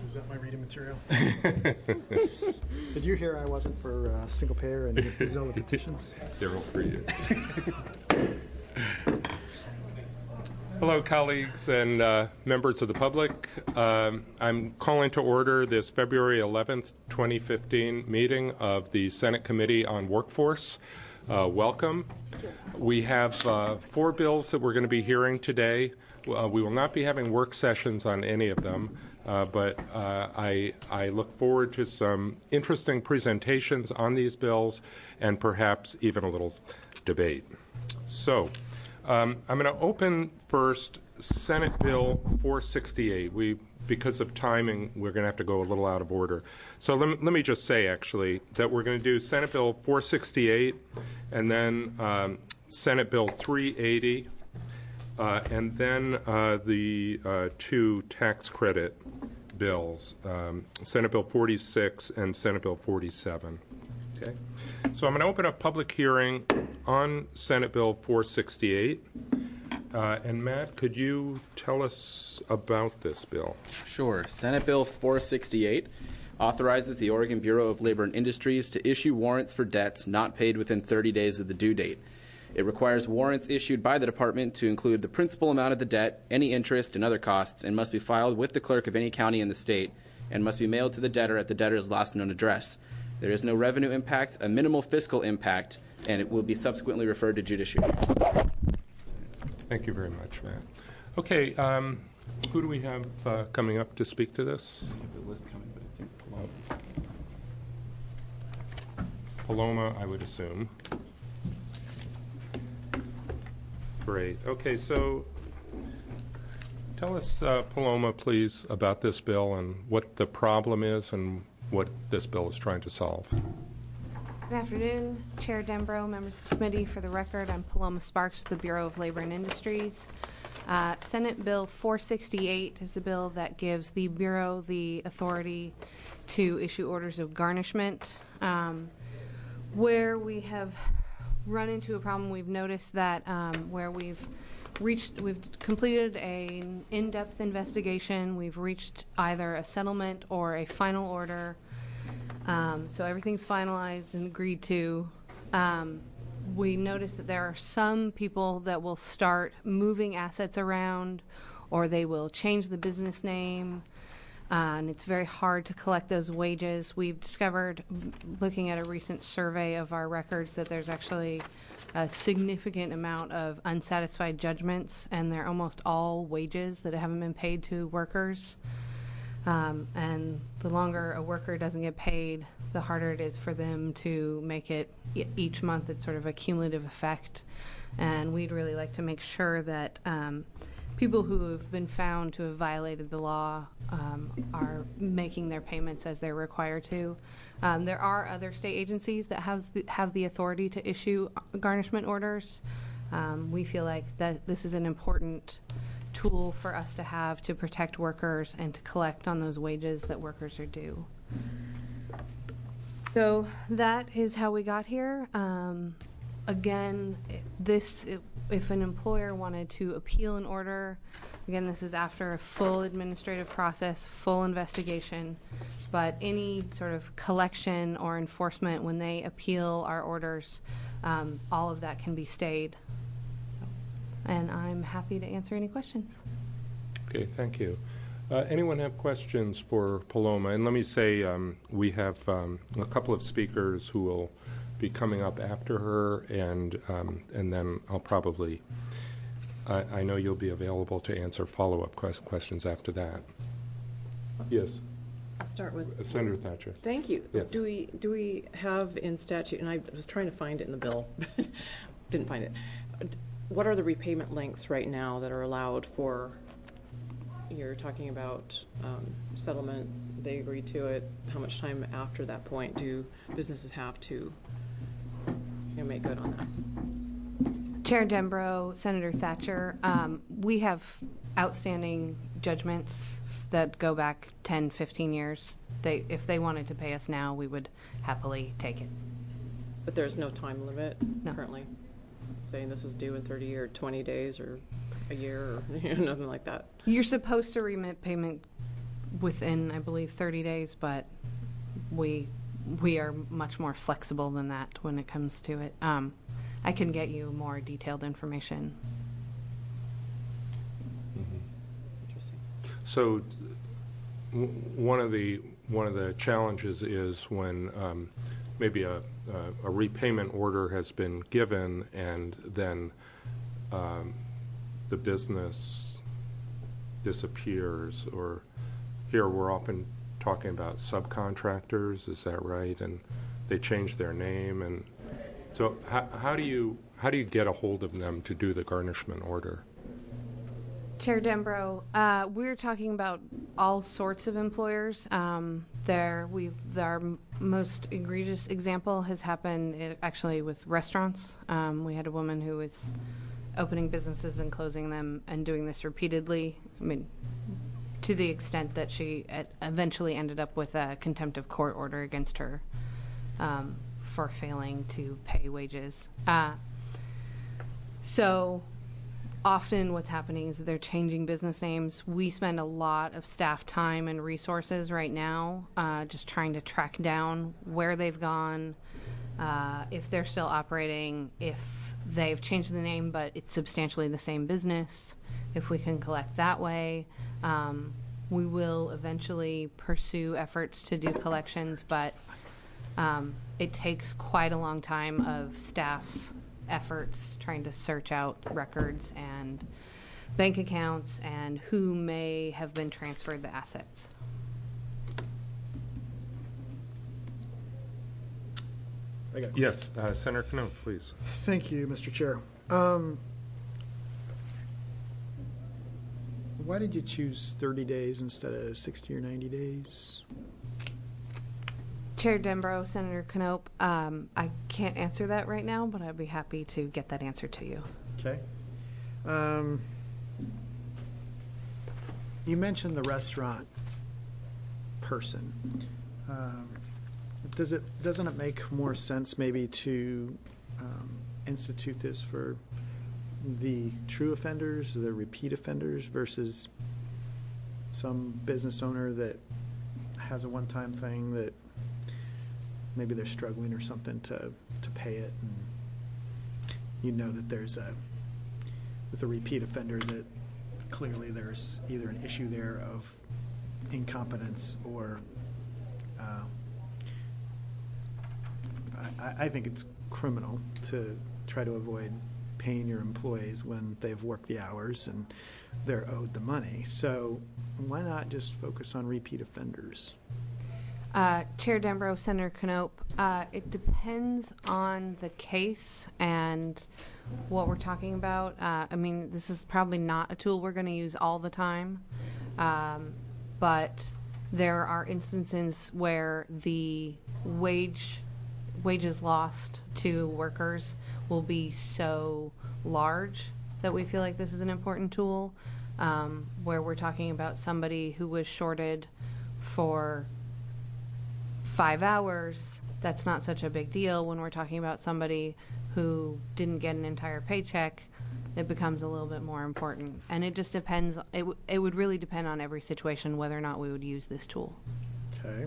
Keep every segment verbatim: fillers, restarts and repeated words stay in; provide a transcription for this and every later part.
Is that my reading material? Did you hear I wasn't for uh, single payer and Zilla petitions? They're all for you. Hello, colleagues and uh, members of the public. Um, I'm calling to order this February eleventh, twenty fifteen meeting of the Senate Committee on Workforce. Uh, welcome. We have uh, four bills that we're going to be hearing today. Uh, we will not be having work sessions on any of them, uh, but uh, I, I look forward to some interesting presentations on these bills and perhaps even a little debate. So um, I'm going to open first Senate Bill four sixty-eight. We, because of timing, we're going to have to go a little out of order. So let me, let me just say, actually, that we're going to do Senate Bill four sixty-eight and then um, Senate Bill three eighty, uh, and then uh, the uh, two tax credit bills, um, Senate Bill forty-six and Senate Bill forty-seven. Okay. So I'm going to open a public hearing on Senate Bill four sixty-eight. Uh, and Matt, could you tell us about this bill? Sure. Senate Bill four sixty-eight authorizes the Oregon Bureau of Labor and Industries to issue warrants for debts not paid within thirty days of the due date. It requires warrants issued by the department to include the principal amount of the debt, any interest, and other costs, and must be filed with the clerk of any county in the state, and must be mailed to the debtor at the debtor's last known address. There is no revenue impact, a minimal fiscal impact, and it will be subsequently referred to judiciary. Thank you very much, Matt. Okay, um, who do we have uh, coming up to speak to this? I have the list coming, but I think Paloma. Paloma, I would assume. Great. Okay, so tell us, uh, Paloma, please, about this bill and what the problem is and what this bill is trying to solve. Good afternoon, Chair Denbrough, members of the committee. For the record, I'm Paloma Sparks with the Bureau of Labor and Industries. Uh, Senate Bill four sixty-eight is a bill that gives the Bureau the authority to issue orders of garnishment. Um, where we have run into a problem, we've noticed that um, where we've reached, we've completed an in-depth investigation, we've reached either a settlement or a final order. Um, so everything's finalized and agreed to. Um, we notice that there are some people that will start moving assets around, or they will change the business name, uh, and it's very hard to collect those wages. We've discovered, looking at a recent survey of our records, that there's actually a significant amount of unsatisfied judgments, and they're almost all wages that haven't been paid to workers. Um, and the longer a worker doesn't get paid, the harder it is for them to make it e- each month. It's sort of a cumulative effect. And we'd really like to make sure that um, people who have been found to have violated the law um, are making their payments as they're required to. Um, there are other state agencies that have the, have the authority to issue garnishment orders. Um, we feel like that this is an important tool for us to have to protect workers and to collect on those wages that workers are due. So that is how we got here. Um, again, this if an employer wanted to appeal an order, again, this is after a full administrative process, full investigation, but any sort of collection or enforcement when they appeal our orders, um, all of that can be stayed. And I'm happy to answer any questions. Okay, thank you. Uh, anyone have questions for Paloma? And let me say um, we have um, a couple of speakers who will be coming up after her, and um, and then I'll probably, I, I know you'll be available to answer follow-up quest- questions after that. Yes. I'll start with uh, Senator Thatcher. Thank you. Yes. Do we do we have in statute, and I was trying to find it in the bill, but didn't find it. What are the repayment lengths right now that are allowed for? You're talking about um, settlement, they agree to it. How much time after that point do businesses have to you know, make good on that? Chair Denbrough, Senator Thatcher, um, we have outstanding judgments that go back ten, fifteen years. They, if they wanted to pay us now, we would happily take it. But there's no time limit No. currently? Saying this is due in thirty or twenty days or a year or you know, nothing like that? You're supposed to remit payment within, I believe, thirty days, but we we are much more flexible than that when it comes to it. Um, I can get you more detailed information. Interesting. So w- one of the one of the challenges is when um, maybe a, a a repayment order has been given and then um, the business disappears, or here we're often talking about subcontractors, is that right? And they change their name, and so how, how do you how do you get a hold of them to do the garnishment order? Chair Dembro, uh, we're talking about all sorts of employers. Um, there, we our m- most egregious example has happened i- actually with restaurants. Um, we had a woman who was opening businesses and closing them and doing this repeatedly. I mean, to the extent that she e- eventually ended up with a contempt of court order against her um, for failing to pay wages. Uh, so. Often what's happening is that they're changing business names. We spend a lot of staff time and resources right now uh, just trying to track down where they've gone, uh, if they're still operating, if they've changed the name but it's substantially the same business, if we can collect that way. Um, we will eventually pursue efforts to do collections, but um, it takes quite a long time of staff efforts trying to search out records and bank accounts and who may have been transferred the assets. I got a Yes, uh, Senator Cano, please. Thank you, Mister Chair. Um, why did you choose thirty days instead of sixty or ninety days? Chair Dembro, Senator Knope, um, I can't answer that right now, but I'd be happy to get that answer to you. Okay. Um, you mentioned the restaurant person. Um, does it doesn't it make more sense maybe to um, institute this for the true offenders, the repeat offenders, versus some business owner that has a one-time thing that maybe they're struggling or something to, to pay it, and you know that there's a, with a repeat offender, that clearly there's either an issue there of incompetence or uh, I, I think it's criminal to try to avoid paying your employees when they've worked the hours and they're owed the money. So why not just focus on repeat offenders? Uh, Chair Dembro, Senator Knope, uh, it depends on the case and what we're talking about. Uh, I mean, this is probably not a tool we're going to use all the time, um, but there are instances where the wage wages lost to workers will be so large that we feel like this is an important tool, um, where we're talking about somebody who was shorted for five hours. That's not such a big deal. When we're talking about somebody who didn't get an entire paycheck, it becomes a little bit more important. And it just depends. It, w- it would really depend on every situation whether or not we would use this tool. Okay.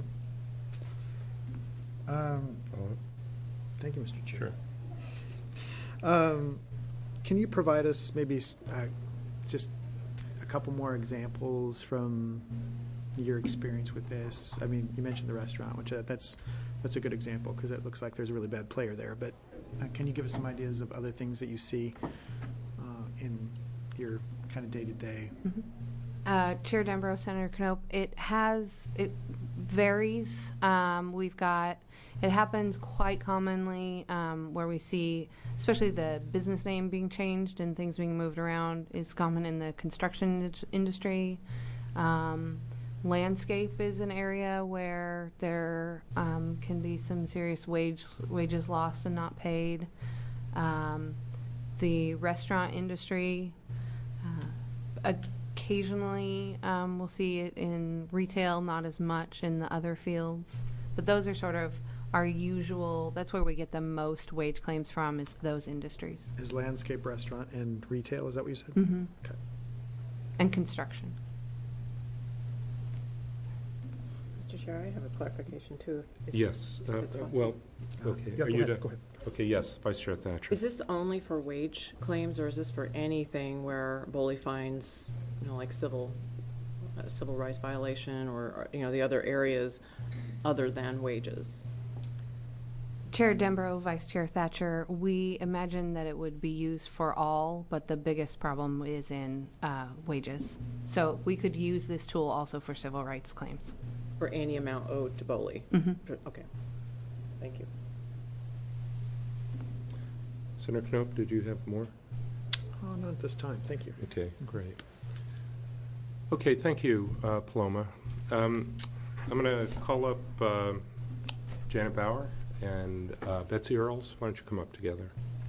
Um, thank you, Mister Chair. Sure. Um, can you provide us maybe uh, just a couple more examples from your experience with this? I mean, you mentioned the restaurant, which uh, that's that's a good example because it looks like there's a really bad player there. But uh, can you give us some ideas of other things that you see uh, in your kind of day-to-day? Mm-hmm. Uh, Chair Dembro, Senator Knope, it has, it varies. Um, we've got, it happens quite commonly um, where we see, especially the business name being changed and things being moved around is common in the construction industry. Um, landscape is an area where there um, can be some serious wage wages lost and not paid. Um, the restaurant industry, uh, occasionally um, we'll see it in retail, not as much in the other fields. But those are sort of our usual, that's where we get the most wage claims from, is those industries. Is landscape, restaurant, and retail, is that what you said? Mm-hmm. Okay. And construction. Mister Chair, I have a clarification too. if- Yes, if uh, it's uh, possible. well, okay. Yeah, Are go you ahead, done? go ahead. Okay, yes, Vice Chair Thatcher. Is this only for wage claims, or is this for anything where BOLI finds, you know, like civil, uh, civil rights violation, or, or, you know, the other areas other than wages? Chair Dembro, Vice Chair Thatcher, we imagine that it would be used for all, but the biggest problem is in uh, wages. So we could use this tool also for civil rights claims. For any amount owed to BOLI? Mhm. Okay. Thank you. Senator Knope, did you have more? Oh, not this time, thank you. Okay, great. Okay, thank you, uh, Paloma. Um, I'm going to call up uh, Janet Bauer and uh, Betsy Earls. Why don't you come up together?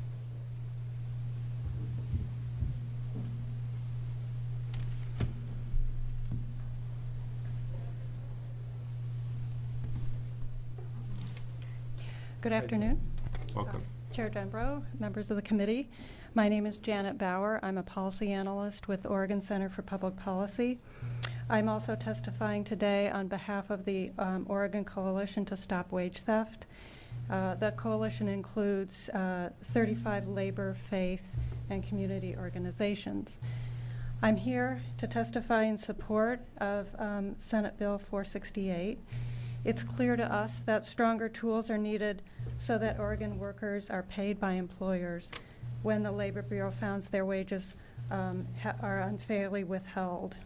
Good afternoon. Welcome. Chair Denbrough, members of the committee. My name is Janet Bauer. I'm a policy analyst with Oregon Center for Public Policy. I'm also testifying today on behalf of the um, Oregon Coalition to Stop Wage Theft. Uh, the coalition includes uh, thirty-five labor, faith, and community organizations. I'm here to testify in support of um, Senate Bill four sixty-eight. It's clear to us that stronger tools are needed so that Oregon workers are paid by employers when the Labor Bureau finds their wages um, ha- are unfairly withheld.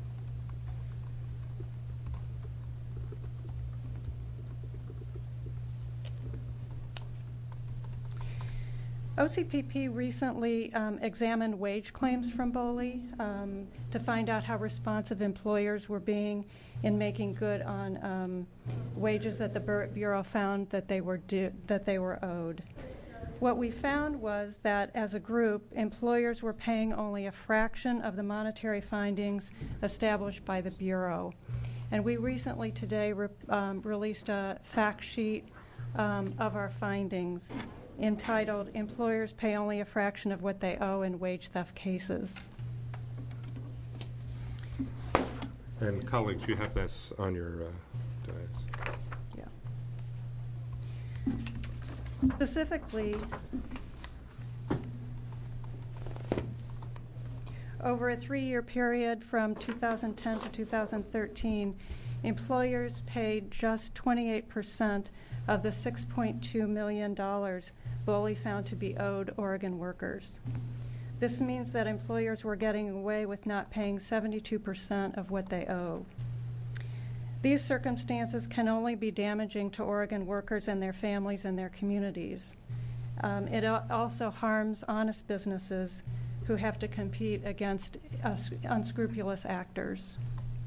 O C P P recently um, examined wage claims from BOLI um, to find out how responsive employers were being in making good on um, wages that the Bur- Bureau found that they were due, that they were owed. What we found was that as a group, employers were paying only a fraction of the monetary findings established by the Bureau. And we recently today re- um, released a fact sheet um, of our findings entitled Employers Pay Only a Fraction of What They Owe in Wage Theft Cases. And colleagues, you have this on your uh, dais. Yeah. Specifically, over a three-year period from two thousand ten to two thousand thirteen, employers paid just twenty-eight percent of the six point two million dollars BOLI found to be owed Oregon workers. This means that employers were getting away with not paying seventy-two percent of what they owe. These circumstances can only be damaging to Oregon workers and their families and their communities. Um, it al- also harms honest businesses who have to compete against uh, unscrupulous actors.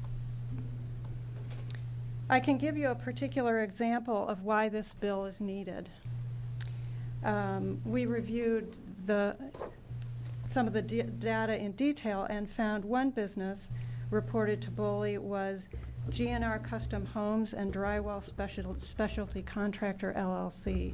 I can give you a particular example of why this bill is needed. Um, we reviewed the, some of the d- data in detail and found one business reported to BOLI was G N R Custom Homes and Drywall Special, Specialty Contractor, L L C.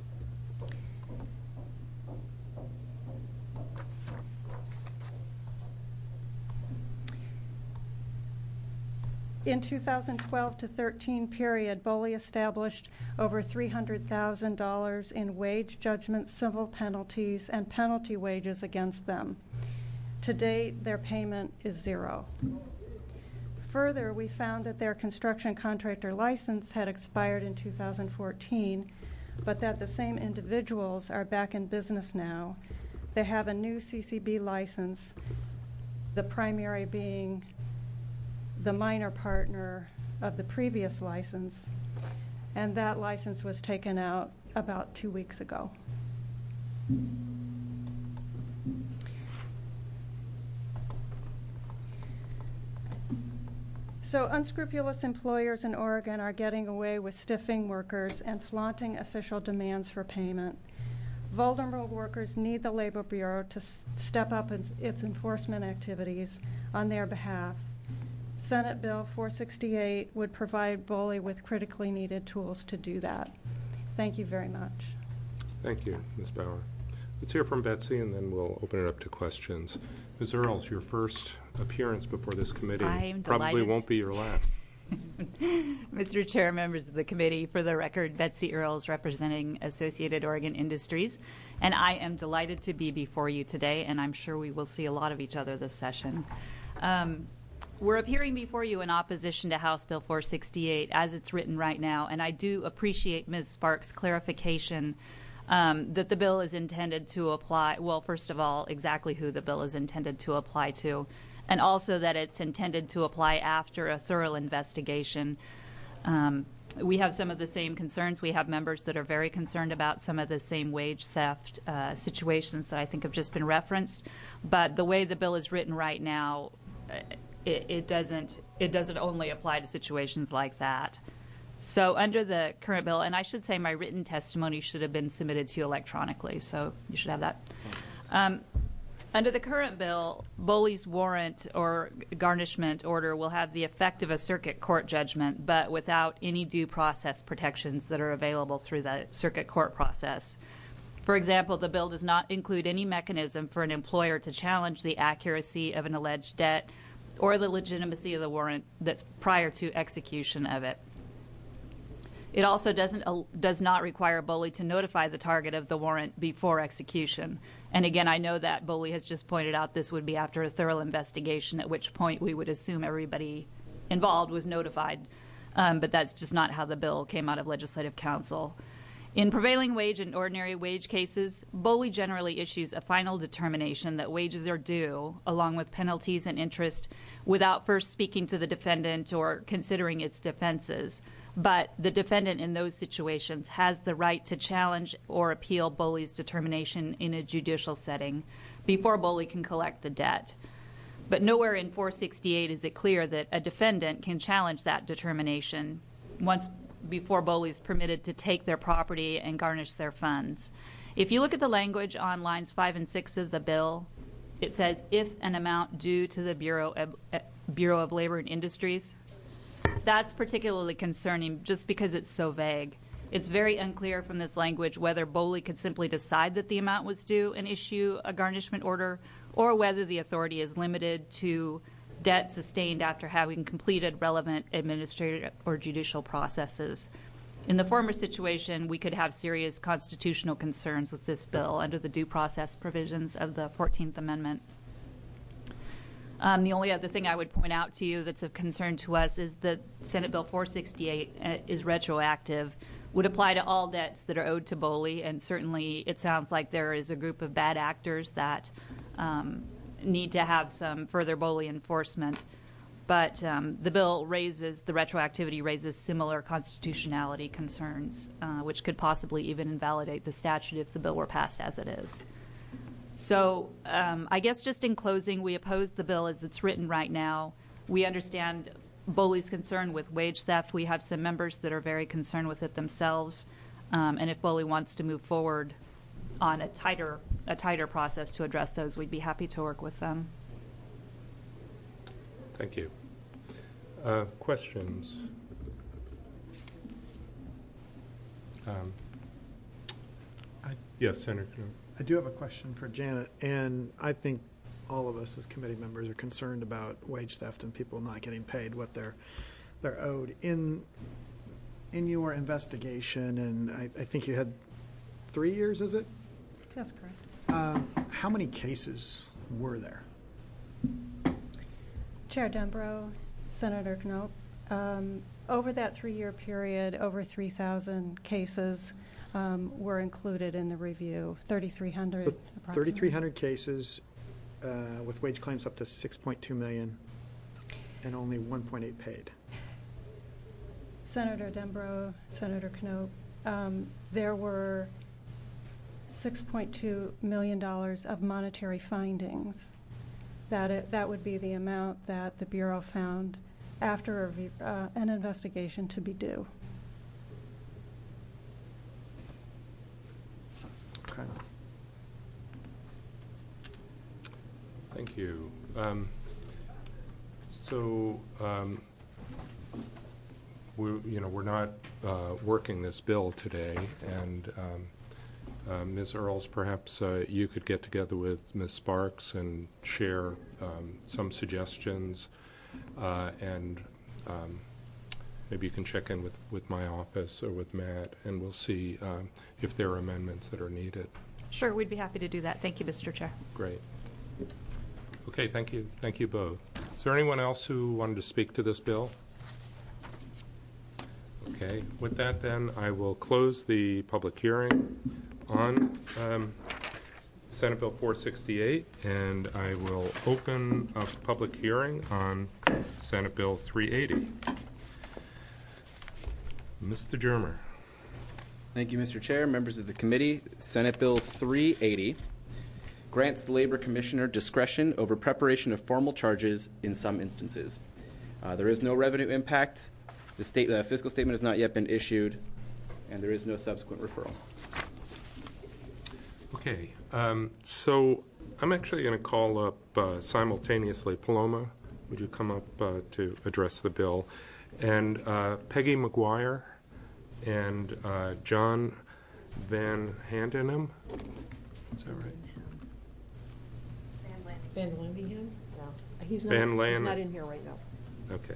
In two thousand twelve to thirteen period, BOLI established over three hundred thousand dollars in wage judgments, civil penalties, and penalty wages against them. To date, their payment is zero. Further, we found that their construction contractor license had expired in two thousand fourteen, but that the same individuals are back in business now. They have a new C C B license, the primary being the minor partner of the previous license, and that license was taken out about two weeks ago. So unscrupulous employers in Oregon are getting away with stiffing workers and flaunting official demands for payment. Vulnerable workers need the Labor Bureau to s- step up its, its enforcement activities on their behalf. Senate Bill four sixty-eight would provide BOLI with critically needed tools to do that. Thank you very much. Thank you, Miz Bauer. Let's hear from Betsy, and then we'll open it up to questions. Miz Earls, your first appearance before this committee I am probably delighted. won't be your last. Mister Chair, members of the committee, for the record, Betsy Earls representing Associated Oregon Industries, and I am delighted to be before you today, and I'm sure we will see a lot of each other this session. Um, we're appearing before you in opposition to House Bill four sixty-eight as it's written right now, and I do appreciate Miz Sparks' clarification um, that the bill is intended to apply, well, first of all, exactly who the bill is intended to apply to, and also that it's intended to apply after a thorough investigation. Um, we have some of the same concerns. We have members that are very concerned about some of the same wage theft uh, situations that I think have just been referenced. But the way the bill is written right now, it, it doesn't it doesn't only apply to situations like that. So under the current bill, and I should say my written testimony should have been submitted to you electronically, so you should have that. Um, Under the current bill, Boley's warrant or garnishment order will have the effect of a circuit court judgment, but without any due process protections that are available through the circuit court process. For example, the bill does not include any mechanism for an employer to challenge the accuracy of an alleged debt or the legitimacy of the warrant that's prior to execution of it. It also doesn't, uh, does not require Boley to notify the target of the warrant before execution. And again, I know that Boley has just pointed out this would be after a thorough investigation, at which point we would assume everybody involved was notified. Um, but that's just not how the bill came out of Legislative Council. In prevailing wage and ordinary wage cases, Boley generally issues a final determination that wages are due, along with penalties and interest, without first speaking to the defendant or considering its defenses. But the defendant in those situations has the right to challenge or appeal Boley's determination in a judicial setting before Boley can collect the debt. But nowhere in four sixty-eight is it clear that a defendant can challenge that determination once before Boley's permitted to take their property and garnish their funds. If you look at the language on lines five and six of the bill, it says, if an amount due to the Bureau of, uh, Bureau of Labor and Industries. That's particularly concerning just because it's so vague. It's very unclear from this language whether Boley could simply decide that the amount was due and issue a garnishment order, or whether the authority is limited to debt sustained after having completed relevant administrative or judicial processes. In the former situation, we could have serious constitutional concerns with this bill under the due process provisions of the fourteenth Amendment. Um, the only other thing I would point out to you that's of concern to us is that Senate Bill four sixty-eight uh, is retroactive, would apply to all debts that are owed to Boley, and certainly it sounds like there is a group of bad actors that um, need to have some further Boley enforcement. But um, the bill raises, the retroactivity raises similar constitutionality concerns, uh, which could possibly even invalidate the statute if the bill were passed as it is. So um, I guess just in closing, we oppose the bill as it's written right now. We understand Boley's concern with wage theft. We have some members that are very concerned with it themselves. Um, and if Boley wants to move forward on a tighter, a tighter process to address those, we'd be happy to work with them. Thank you. Uh, questions? Um, I, yes, Senator Knop. I do have a question for Janet, and I think all of us as committee members are concerned about wage theft and people not getting paid what they're they're owed. In in your investigation, and I, I think you had three years, is it? That's correct. Um, how many cases were there? Chair Dembrow, Senator Knope, um, over that three-year period, over three thousand cases um, were included in the review, thirty-three hundred So approximately. thirty-three hundred cases uh, with wage claims up to six point two million and only one point eight paid. Senator Dembrow, Senator Knope, um, there were six point two million dollars of monetary findings. That it, that would be the amount that the Bureau found after a review, uh, an investigation to be due. Okay. Thank you. Um, so, um, we, you know, we're not uh, working this bill today, and um, uh, Miz Earls, perhaps uh, you could get together with Miz Sparks and share um, some suggestions, uh, and um, maybe you can check in with, with my office or with Matt, and we'll see um, if there are amendments that are needed. Sure, we'd be happy to do that. Thank you, Mister Chair. Great. Okay, thank you. Thank you both. Is there anyone else who wanted to speak to this bill? Okay, with that then, I will close the public hearing on um, Senate Bill four sixty-eight, and I will open a public hearing on Senate Bill three eighty. Mister Germer. Thank you, Mister Chair, members of the committee. Senate Bill three eighty grants the Labor Commissioner discretion over preparation of formal charges in some instances. Uh, there is no revenue impact. The state, uh, fiscal statement has not yet been issued, and there is no subsequent referral. Okay, um, so I'm actually going to call up uh, simultaneously Paloma. Would you come up uh, to address the bill? And uh, Peggy McGuire and uh, John Van Handenham. Is that right? Van Landingham? No. He's not, Van Land- he's not in here right now. Okay.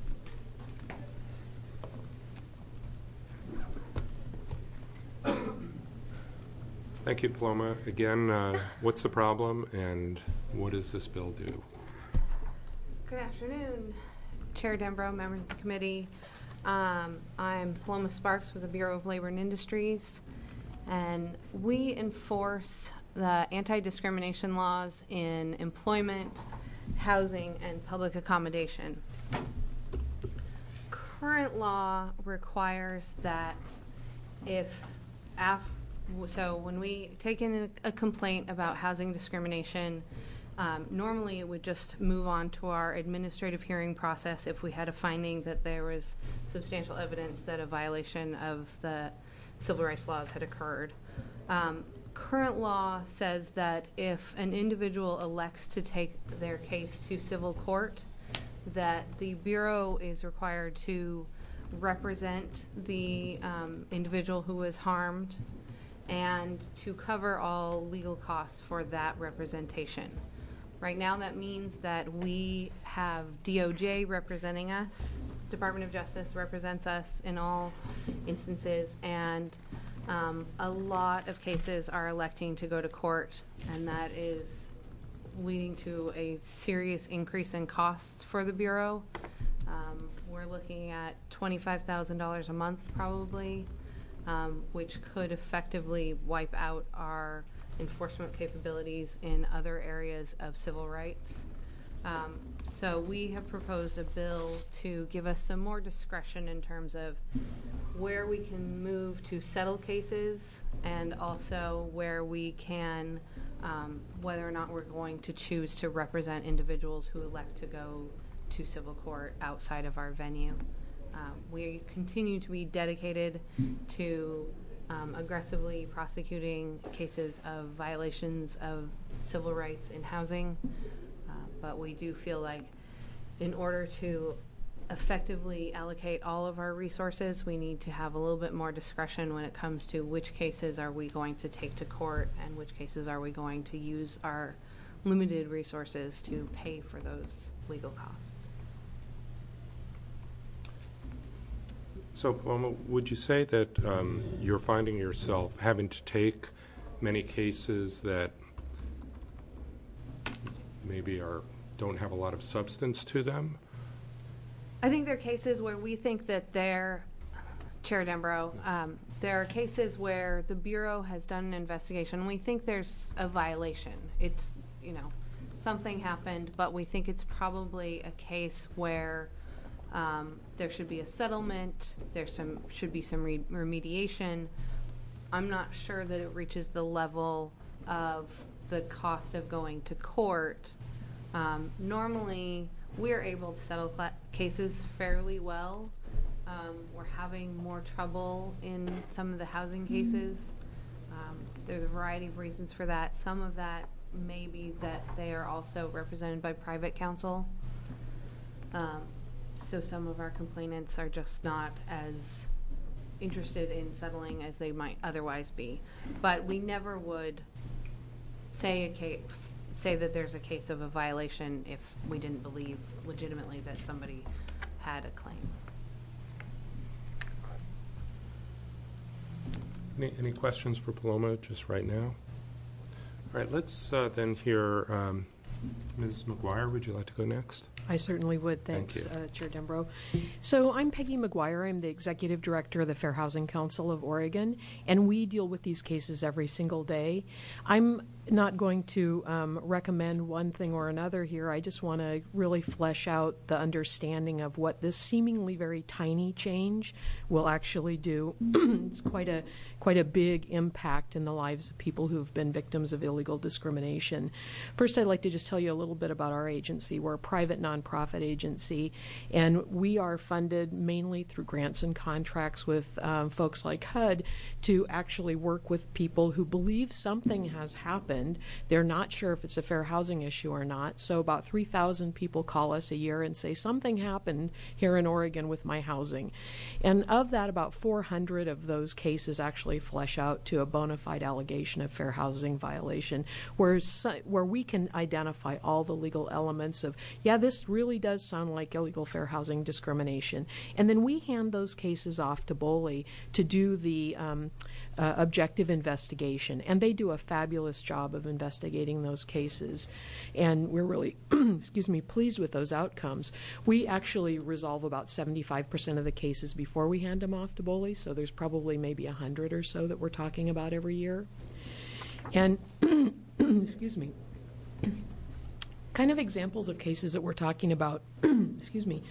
Thank you, Paloma. Again, uh, what's the problem and what does this bill do? Good afternoon, Chair Dembro, members of the committee. Um, I'm Paloma Sparks with the Bureau of Labor and Industries, and we enforce the anti-discrimination laws in employment, housing, and public accommodation. Current law requires that if, af so when we take in a, a complaint about housing discrimination, um, normally it would just move on to our administrative hearing process if we had a finding that there was substantial evidence that a violation of the civil rights laws had occurred. Um, Current law says that if an individual elects to take their case to civil court, that the Bureau is required to represent the um, individual who was harmed and to cover all legal costs for that representation. Right now that means that we have D O J representing us, Department of Justice represents us in all instances, and Um, a lot of cases are electing to go to court, and that is leading to a serious increase in costs for the Bureau. Um, we're looking at twenty-five thousand dollars a month probably, um, which could effectively wipe out our enforcement capabilities in other areas of civil rights. Um, so we have proposed a bill to give us some more discretion in terms of where we can move to settle cases, and also where we can, um, whether or not we're going to choose to represent individuals who elect to go to civil court outside of our venue. Um, we continue to be dedicated to um, aggressively prosecuting cases of violations of civil rights in housing, uh, but we do feel like in order to effectively allocate all of our resources, we need to have a little bit more discretion when it comes to which cases are we going to take to court and which cases are we going to use our limited resources to pay for those legal costs. So, Paloma, would you say that um, you're finding yourself having to take many cases that maybe are don't have a lot of substance to them? I think there are cases where we think that they're, Chair Dembro, um, there are cases where the Bureau has done an investigation and we think there's a violation. It's, you know, something happened, but we think it's probably a case where um, there should be a settlement, there some should be some re remediation. I'm not sure that it reaches the level of the cost of going to court. Um, normally, we're able to settle cases fairly well. Um, we're having more trouble in some of the housing cases. Um, there's a variety of reasons for that. Some of that may be that they are also represented by private counsel. Um, so some of our complainants are just not as interested in settling as they might otherwise be. But we never would say a case say that there's a case of a violation if we didn't believe legitimately that somebody had a claim. Any, any questions for Paloma just right now? All right, let's uh, then hear um, Miz McGuire. Would you like to go next? I certainly would. Thanks, Thank you. uh, Chair Dembro. So I'm Peggy McGuire. I'm the Executive Director of the Fair Housing Council of Oregon, and we deal with these cases every single day. I'm not going to um, recommend one thing or another here. I just want to really flesh out the understanding of what this seemingly very tiny change will actually do. It's quite a quite a big impact in the lives of people who have been victims of illegal discrimination. First, I'd like to just tell you a little bit about our agency. We're a private nonprofit agency, and we are funded mainly through grants and contracts with um, folks like H U D to actually work with people who believe something has happened. They're not sure if it's a fair housing issue or not. So about three thousand people call us a year and say, something happened here in Oregon with my housing. And of that, about four hundred of those cases actually flesh out to a bona fide allegation of fair housing violation, where, where we can identify all the legal elements of, yeah, this really does sound like illegal fair housing discrimination. And then we hand those cases off to BOLI to do the um, uh, objective investigation. And they do a fabulous job of investigating those cases. And we're really, excuse me, pleased with those outcomes. We actually resolve about seventy-five percent of the cases before we hand them off to BOLI. So there's probably maybe one hundred or so that we're talking about every year. And, excuse me, kind of examples of cases that we're talking about, excuse me,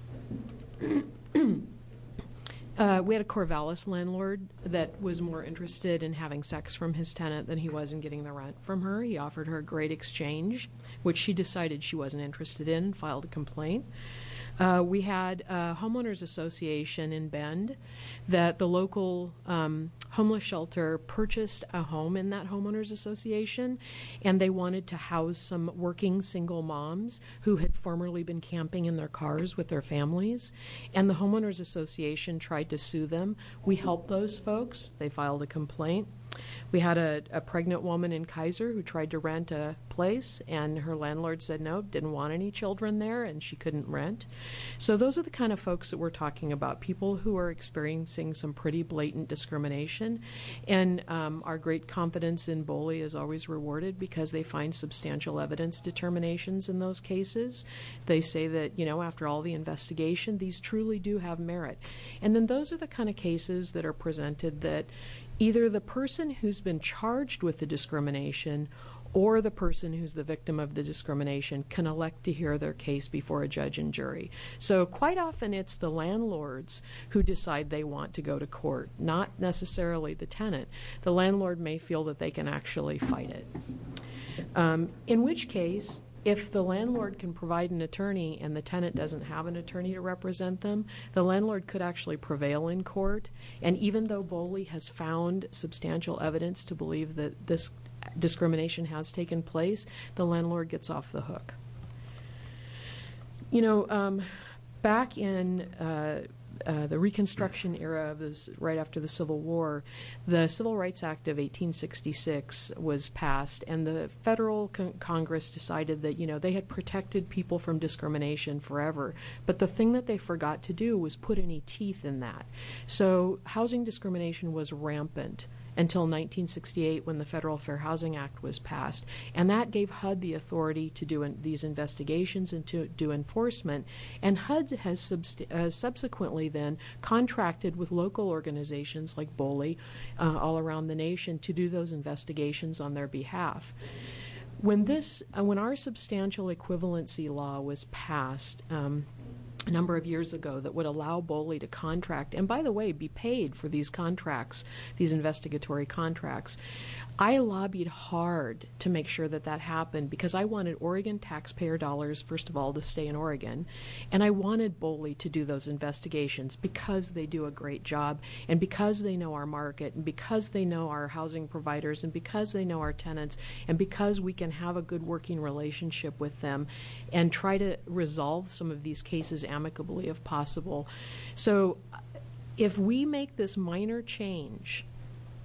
uh, we had a Corvallis landlord that was more interested in having sex from his tenant than he was in getting the rent from her. He offered her a great exchange, which she decided she wasn't interested in, filed a complaint. Uh, we had a homeowners association in Bend that the local um, homeless shelter purchased a home in that homeowners association, and they wanted to house some working single moms who had formerly been camping in their cars with their families. And the homeowners association tried to sue them. We helped those folks. They filed a complaint. We had a, a pregnant woman in Kaiser who tried to rent a place, and her landlord said no, didn't want any children there, and she couldn't rent. So those are the kind of folks that we're talking about, people who are experiencing some pretty blatant discrimination. And um, our great confidence in BOLI is always rewarded because they find substantial evidence determinations in those cases. They say that, you know, after all the investigation, these truly do have merit. And then those are the kind of cases that are presented that either the person who's been charged with the discrimination or the person who's the victim of the discrimination can elect to hear their case before a judge and jury. So quite often it's the landlords who decide they want to go to court, not necessarily the tenant. The landlord may feel that they can actually fight it. Um, in which case, if the landlord can provide an attorney and the tenant doesn't have an attorney to represent them, the landlord could actually prevail in court. And even though BOLI has found substantial evidence to believe that this discrimination has taken place, the landlord gets off the hook. You know, um, back in uh, uh, the Reconstruction era of this, right after the Civil War, the Civil Rights Act of eighteen sixty-six was passed, and the federal con- Congress decided that, you know, they had protected people from discrimination forever, but the thing that they forgot to do was put any teeth in that. So housing discrimination was rampant until nineteen sixty-eight, when the Federal Fair Housing Act was passed. And that gave H U D the authority to do in, these investigations and to do enforcement. And H U D has subst- uh, subsequently then contracted with local organizations like BOLI uh, all around the nation to do those investigations on their behalf. When this, uh, when our substantial equivalency law was passed, um, a number of years ago, that would allow BOLI to contract, and by the way, be paid for these contracts, these investigatory contracts. I lobbied hard to make sure that that happened because I wanted Oregon taxpayer dollars, first of all, to stay in Oregon, and I wanted BOLI to do those investigations because they do a great job, and because they know our market, and because they know our housing providers, and because they know our tenants, and because we can have a good working relationship with them and try to resolve some of these cases amicably if possible. So if we make this minor change,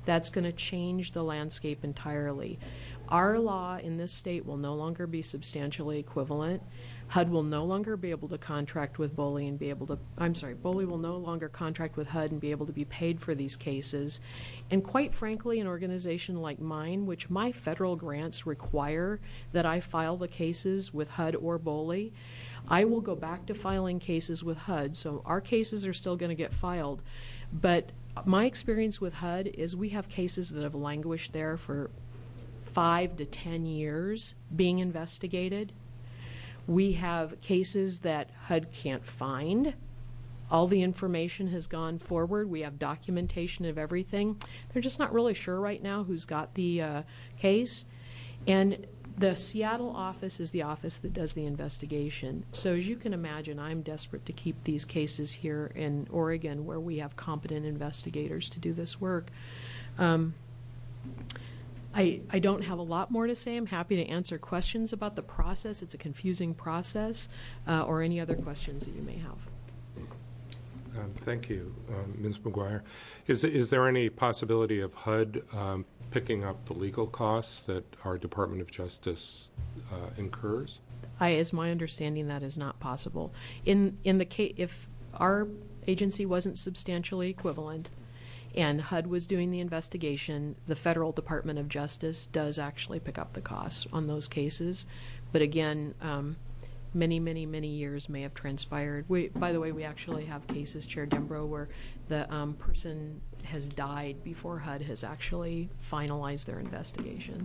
that's going to change the landscape entirely. Our law in this state will no longer be substantially equivalent. H U D will no longer be able to contract with BOLI and be able to, I'm sorry, BOLI will no longer contract with H U D and be able to be paid for these cases. And quite frankly, an organization like mine, which my federal grants require that I file the cases with H U D or BOLI, I will go back to filing cases with H U D. So our cases are still going to get filed. But my experience with H U D is we have cases that have languished there for five to ten years being investigated. We have cases that H U D can't find. All the information has gone forward. We have documentation of everything. They're just not really sure right now who's got the uh, case. And the Seattle office is the office that does the investigation. So as you can imagine, I'm desperate to keep these cases here in Oregon where we have competent investigators to do this work. Um, I, I don't have a lot more to say. I'm happy to answer questions about the process. It's a confusing process, uh, or any other questions that you may have. Um, thank you, um, Miz McGuire. Is, is there any possibility of H U D um, picking up the legal costs that our Department of Justice uh, incurs? I, as my understanding, that is not possible. In in the case, if our agency wasn't substantially equivalent, and H U D was doing the investigation, the Federal Department of Justice does actually pick up the costs on those cases. But again, um, many, many, many years may have transpired. We, by the way, we actually have cases, Chair Dembro, where the um, person has died before H U D has actually finalized their investigation.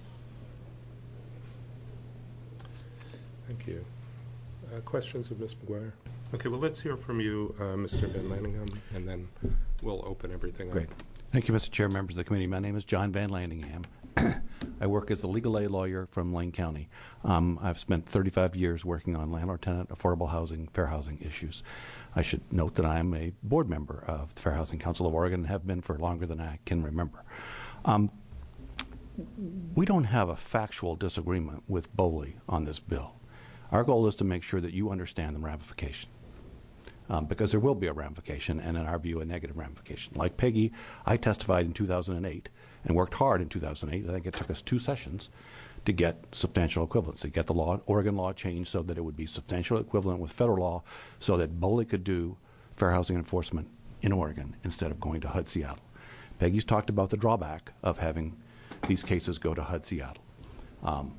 Thank you. Uh, questions of Miz McGuire? Okay, well, let's hear from you, uh, Mister Van Lanningham, and then we'll open everything Great. up. Thank you, Mister Chair, members of the committee. My name is John Van Lanningham. I work as a legal aid lawyer from Lane County. Um, I've spent thirty-five years working on landlord-tenant, affordable housing, fair housing issues. I should note that I am a board member of the Fair Housing Council of Oregon and have been for longer than I can remember. Um, we don't have a factual disagreement with BOLI on this bill. Our goal is to make sure that you understand the ramification. Um, because there will be a ramification, and in our view, a negative ramification. Like Peggy, I testified in two thousand eight and worked hard in two thousand eight. I think it took us two sessions to get substantial equivalence, to get the law, Oregon law changed so that it would be substantial equivalent with federal law so that BOLI could do fair housing enforcement in Oregon instead of going to H U D Seattle. Peggy's talked about the drawback of having these cases go to H U D Seattle. Um,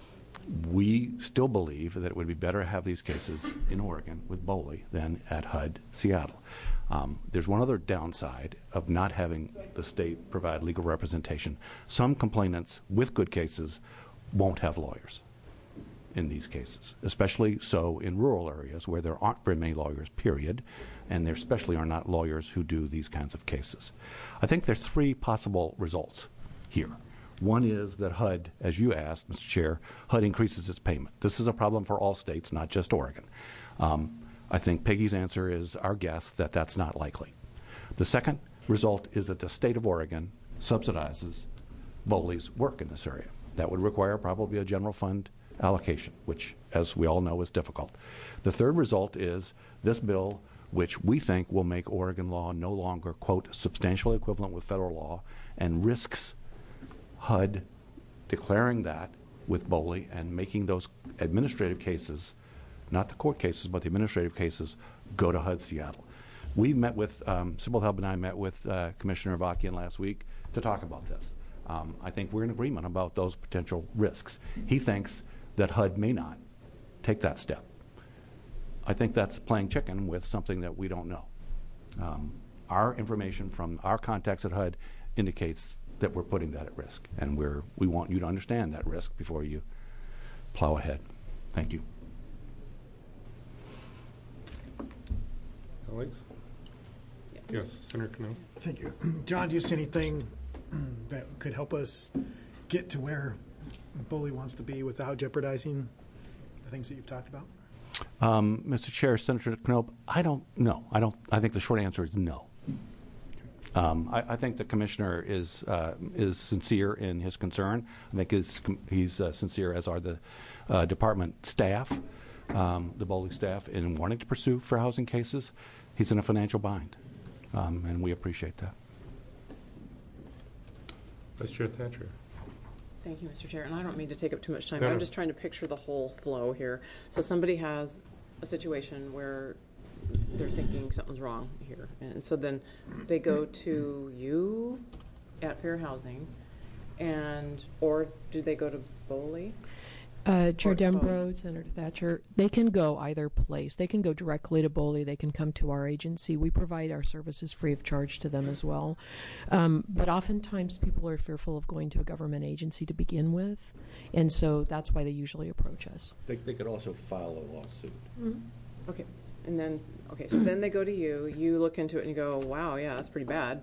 We still believe that it would be better to have these cases in Oregon with BOLI than at H U D Seattle. Um, there's one other downside of not having the state provide legal representation. Some complainants with good cases won't have lawyers in these cases, especially so in rural areas where there aren't very many lawyers, period, and there especially are not lawyers who do these kinds of cases. I think there's three possible results here. One is that H U D, as you asked, Mister Chair, H U D increases its payment. This is a problem for all states, not just Oregon. Um, I think Peggy's answer is our guess that that's not likely. The second result is that the state of Oregon subsidizes BOLI's work in this area. That would require probably a general fund allocation, which, as we all know, is difficult. The third result is this bill, which we think will make Oregon law no longer, quote, substantially equivalent with federal law, and risks H U D declaring that with BOLI and making those administrative cases, not the court cases, but the administrative cases, go to H U D Seattle. We met with, um, Sybil Hub and I met with uh, Commissioner Avakian last week to talk about this. Um, I think we're in agreement about those potential risks. He thinks that H U D may not take that step. I think that's playing chicken with something that we don't know. Um, our information from our contacts at H U D indicates that we're putting that at risk, and we're, we want you to understand that risk before you plow ahead. Thank you. Colleagues? Yes, Senator Cannell. Thank you. John, do you see anything that could help us get to where BOLI wants to be without jeopardizing the things that you've talked about? Um, Mister Chair, Senator Knob, I don't know. I don't. I think the short answer is no. Um, I, I think the commissioner is uh, is sincere in his concern. I think he's, he's uh, sincere, as are the uh, department staff, um, the BOLI staff, in wanting to pursue fair housing cases. He's in a financial bind, um, and we appreciate that. Vice Chair Thatcher. Thank you, Mister Chair. And I don't mean to take up too much time. No, I'm no. just trying to picture the whole flow here. So somebody has a situation where they're thinking something's wrong here. And so then they go to you at Fair Housing, and or do they go to Boley? Uh, Chair Or both. Dembro, Senator Thatcher, they can go either place. They can go directly to Boley. They can come to our agency. We provide our services free of charge to them as well. Um, but oftentimes people are fearful of going to a government agency to begin with, and so that's why they usually approach us. They, they could also file a lawsuit. Okay. And then, okay, so then they go to you. You look into it and you go, wow, yeah, that's pretty bad.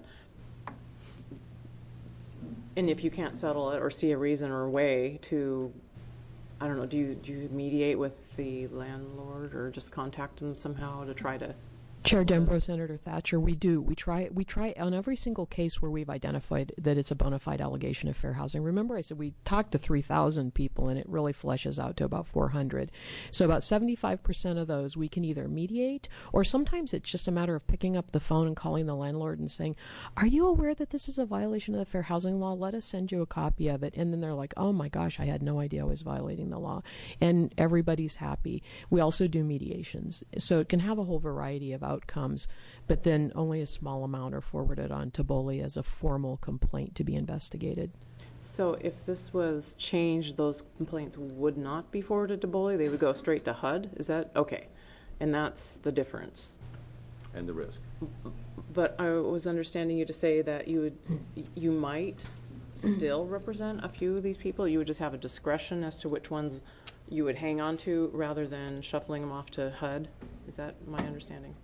And if you can't settle it or see a reason or a way to, I don't know, do you do you mediate with the landlord or just contact them somehow to try to? Chair Dembro, Senator Thatcher, we do. We try. We try on every single case where we've identified that it's a bona fide allegation of fair housing. Remember, I said we talked to three thousand people, and it really fleshes out to about four hundred. So about seventy-five percent of those we can either mediate, or sometimes it's just a matter of picking up the phone and calling the landlord and saying, "Are you aware that this is a violation of the fair housing law? Let us send you a copy of it." And then they're like, "Oh my gosh, I had no idea I was violating the law," and everybody's happy. We also do mediations, so it can have a whole variety of outcomes, but then only a small amount are forwarded on to Boley as a formal complaint to be investigated. So if this was changed, those complaints would not be forwarded to Boley? They would go straight to H U D? Is that, okay. And that's the difference. And the risk. But I was understanding you to say that you would, you might still represent a few of these people? You would just have a discretion as to which ones you would hang on to rather than shuffling them off to H U D? Is that my understanding?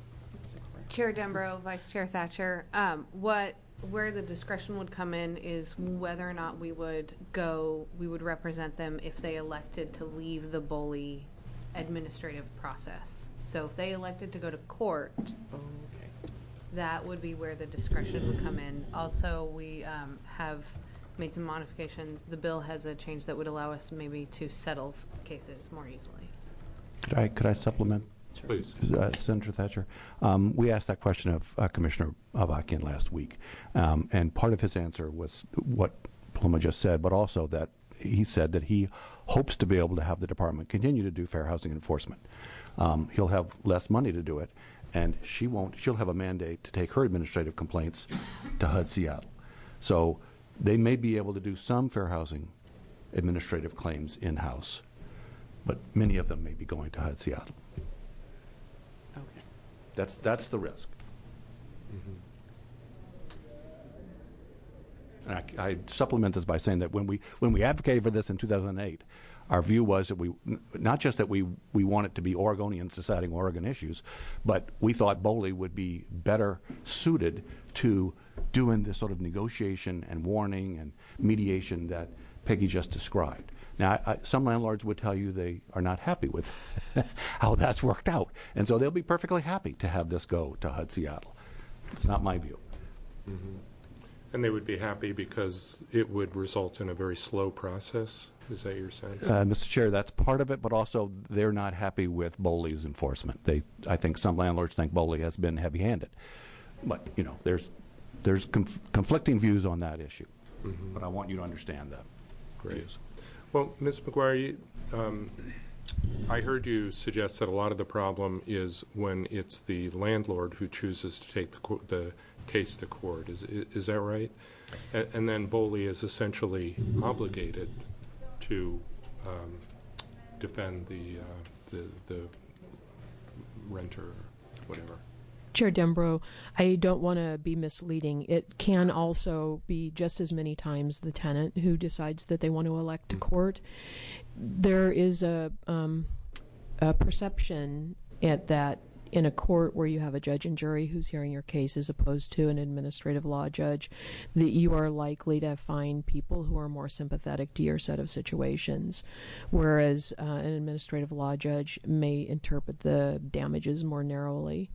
Chair Dembro, Vice Chair Thatcher, um, what where the discretion would come in is whether or not we would go, we would represent them if they elected to leave the Boley administrative process. So if they elected to go to court, Okay. that would be where the discretion would come in. Also, we um, have made some modifications. The bill has a change that would allow us maybe to settle cases more easily. Could I, could I supplement? Please. Uh, Senator Thatcher, um, we asked that question of uh, Commissioner Avakian last week, um, and part of his answer was what Paloma just said, but also that he said that he hopes to be able to have the department continue to do fair housing enforcement. Um, he'll have less money to do it, and she won't. She'll have a mandate to take her administrative complaints to H U D Seattle. So they may be able to do some fair housing administrative claims in-house, but many of them may be going to H U D Seattle. Okay. That's that's the risk. And I, I supplement this by saying that when we when we advocated for this in two thousand eight, our view was that we not just that we we want it to be Oregonians deciding Oregon issues, but we thought Boley would be better suited to doing this sort of negotiation and warning and mediation that Peggy just described. Now, I, some landlords would tell you they are not happy with how that's worked out, and so they'll be perfectly happy to have this go to H U D Seattle. It's not my view. Mm-hmm. And they would be happy because it would result in a very slow process. Is that your sense? Uh, Mister Chair, that's part of it, but also they're not happy with Boley's enforcement. They, I think some landlords think Boley has been heavy-handed, but you know, there's there's conf- conflicting views on that issue. Mm-hmm. But I want you to understand that. Great. Views. Well, Miz McGuire, you, um, I heard you suggest that a lot of the problem is when it's the landlord who chooses to take the, co- the case to court. Is is that right? A- and then Boley is essentially obligated to um, defend the, uh, the the renter, whatever. Chair Dembro, I don't want to be misleading. It can also be just as many times the tenant who decides that they want to elect to court. There is a, um, a perception at that in a court where you have a judge and jury who's hearing your case as opposed to an administrative law judge, that you are likely to find people who are more sympathetic to your set of situations, whereas uh, an administrative law judge may interpret the damages more narrowly.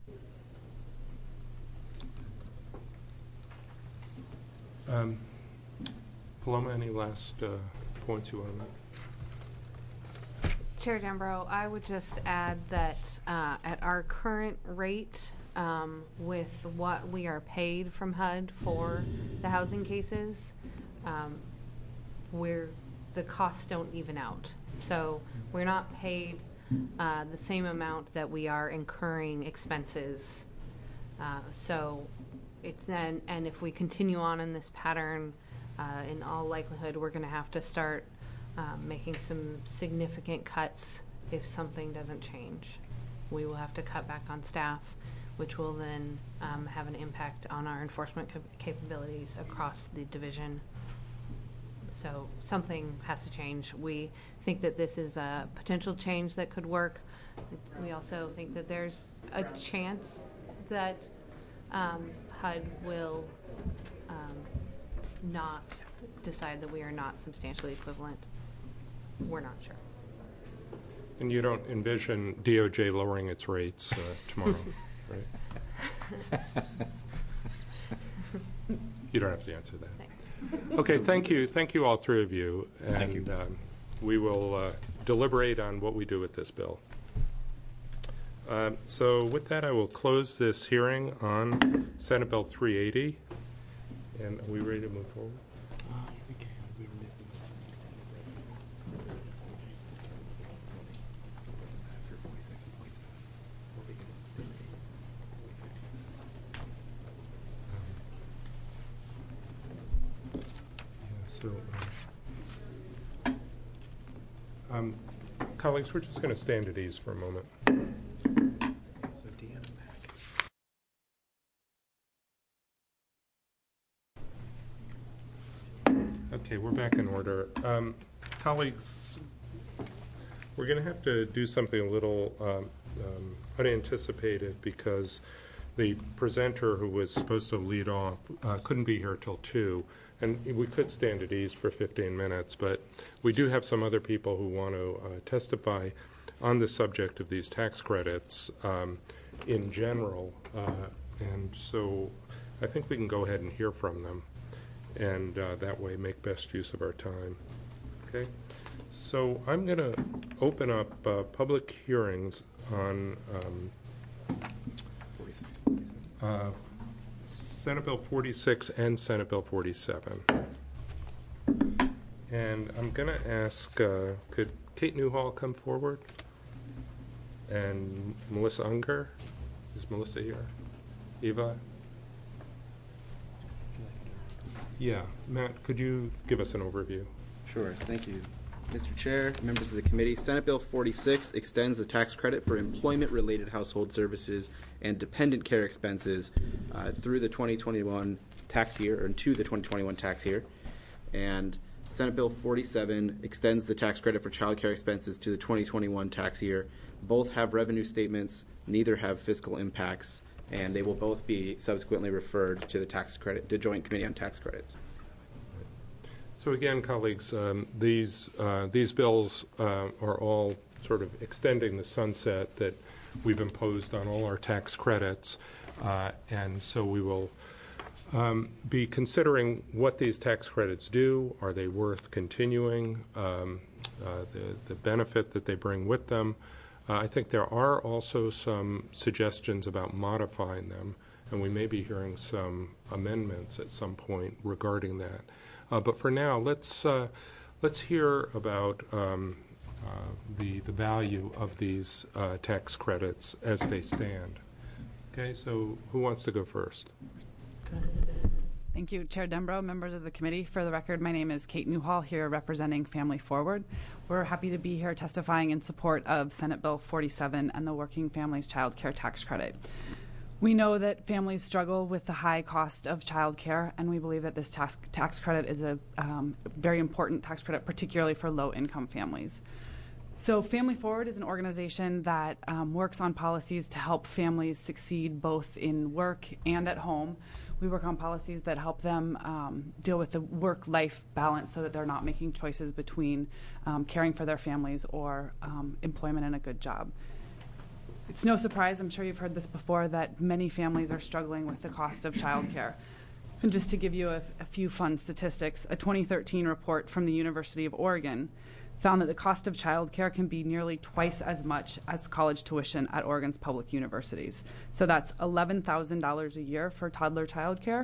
Um, Paloma, any last uh, points you want to make? Chair Dembro, I would just add that uh, at our current rate, um, with what we are paid from H U D for the housing cases, um, we're, the costs don't even out. So we're not paid uh, the same amount that we are incurring expenses. Uh, so it's then, and if we continue on in this pattern, uh, in all likelihood, we're going to have to start um, making some significant cuts if something doesn't change. We will have to cut back on staff, which will then um, have an impact on our enforcement cap- capabilities across the division. So something has to change. We think that this is a potential change that could work. We also think that there's a chance that um, H U D will um, not decide that we are not substantially equivalent. We're not sure. And you don't envision D O J lowering its rates uh, tomorrow, right? You don't have to answer that. Thanks. Okay, thank you. Thank you, all three of you. And Thank you. Um, we will uh, deliberate on what we do with this bill. Um, so with that, I will close this hearing on Senate Bill three eighty. And are we ready to move forward? So, uh, um, colleagues, we're just going to stand at ease for a moment. Okay, we're back in order. Um, colleagues, we're going to have to do something a little um, um, unanticipated because the presenter who was supposed to lead off uh, couldn't be here till two. And we could stand at ease for fifteen minutes, but we do have some other people who want to uh, testify on the subject of these tax credits um, in general. Uh, and so I think we can go ahead and hear from them and uh, that way make best use of our time. Okay? So I'm going to open up uh, public hearings on um, uh, Senate Bill forty-six and Senate Bill forty-seven. And I'm going to ask, uh, could Kate Newhall come forward? And Melissa Unger? Is Melissa here? Eva? Yeah. Matt, could you give us an overview? Sure, thank you. Mister Chair, members of the committee, Senate Bill forty-six extends the tax credit for employment-related household services and dependent care expenses uh, through the twenty twenty-one tax year, or to the twenty twenty-one tax year. And Senate Bill forty-seven extends the tax credit for child care expenses to the twenty twenty-one tax year. Both have revenue statements, neither have fiscal impacts, and they will both be subsequently referred to the tax credit, the Joint Committee on Tax Credits. So again, colleagues, um, these uh, these bills uh, are all sort of extending the sunset that we've imposed on all our tax credits, uh, and so we will um, be considering what these tax credits do. Are they worth continuing? Um, uh, the the benefit that they bring with them. Uh, I think there are also some suggestions about modifying them, and we may be hearing some amendments at some point regarding that. Uh, but for now, let's uh, let's hear about um, uh, the the value of these uh, tax credits as they stand. Okay, so who wants to go first? Thank you, Chair Dembrow, members of the committee. For the record, my name is Kate Newhall, here representing Family Forward. We're happy to be here testifying in support of Senate Bill forty-seven and the Working Families Child Care Tax Credit. We know that families struggle with the high cost of child care, and we believe that this tax, tax credit is a um, very important tax credit, particularly for low-income families. So Family Forward is an organization that um, works on policies to help families succeed both in work and at home. We work on policies that help them um, deal with the work-life balance so that they're not making choices between um, caring for their families or um, employment and a good job. It's no surprise, I'm sure you've heard this before, that many families are struggling with the cost of childcare. And just to give you a, a few fun statistics, a twenty thirteen report from the University of Oregon found that the cost of childcare can be nearly twice as much as college tuition at Oregon's public universities. So that's eleven thousand dollars a year for toddler childcare,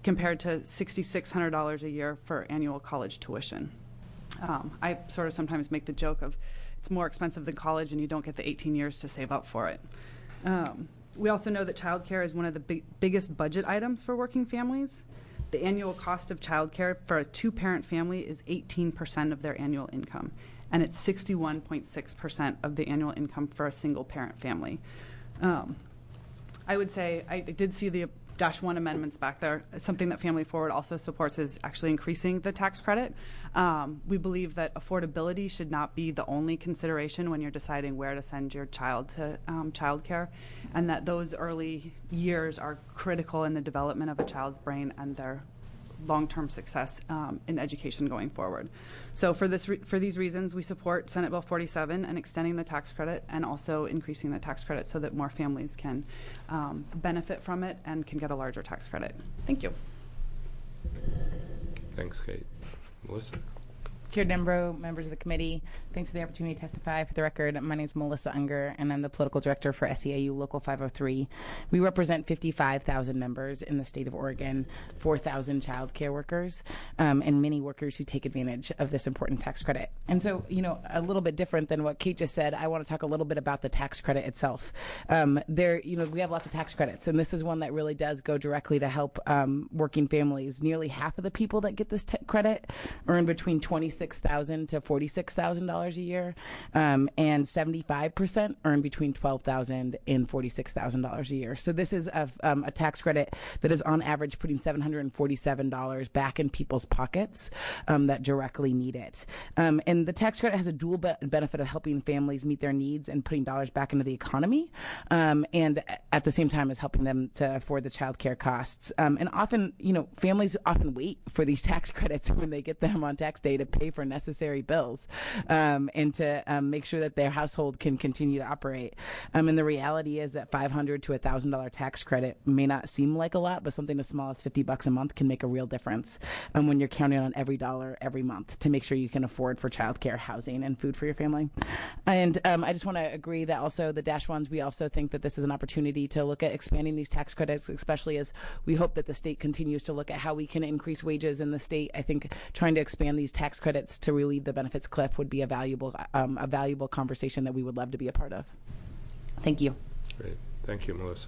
compared to six thousand six hundred dollars a year for annual college tuition. Um, I sort of sometimes make the joke of it's more expensive than college and you don't get the eighteen years to save up for it. Um, we also know that childcare is one of the big, biggest budget items for working families. The annual cost of childcare for a two-parent family is eighteen percent of their annual income, and it's sixty-one point six percent of the annual income for a single-parent family. Um, I would say I did see the Dash one amendments back there. Something that Family Forward also supports is actually increasing the tax credit. Um, we believe that affordability should not be the only consideration when you're deciding where to send your child to um, childcare, and that those early years are critical in the development of a child's brain and their long-term success um, in education going forward. So for this, re- for these reasons, we support Senate Bill forty-seven and extending the tax credit and also increasing the tax credit so that more families can um, benefit from it and can get a larger tax credit. Thank you. Thanks, Kate. Melissa? Chair Dembro, members of the committee, thanks for the opportunity to testify. For the record, my name is Melissa Unger, and I'm the political director for S E A U Local five oh three. We represent fifty-five thousand members in the state of Oregon, four thousand child care workers, um, and many workers who take advantage of this important tax credit. And so, you know, a little bit different than what Kate just said, I want to talk a little bit about the tax credit itself. Um, there, you know, we have lots of tax credits, and this is one that really does go directly to help um, working families. Nearly half of the people that get this t- credit earn between twenty-six thousand dollars to forty-six thousand dollars a year, um, and seventy-five percent earn between twelve thousand dollars and forty-six thousand dollars a year. So this is a, um, a tax credit that is on average putting seven hundred forty-seven dollars back in people's pockets um, that directly need it. Um, and the tax credit has a dual be- benefit of helping families meet their needs and putting dollars back into the economy, um, and at the same time is helping them to afford the child care costs. Um, and often, you know, families often wait for these tax credits when they get them on tax day to pay for necessary bills um, and to um, make sure that their household can continue to operate. Um, and the reality is that five hundred dollars to one thousand dollars tax credit may not seem like a lot, but something as small as fifty bucks a month can make a real difference um, when you're counting on every dollar every month to make sure you can afford for childcare, housing, and food for your family. And um, I just want to agree that also the Dash ones, we also think that this is an opportunity to look at expanding these tax credits, especially as we hope that the state continues to look at how we can increase wages in the state. I think trying to expand these tax credits to relieve the benefits cliff would be a valuable um, a valuable conversation that we would love to be a part of. Thank you. Great. Thank you, Melissa.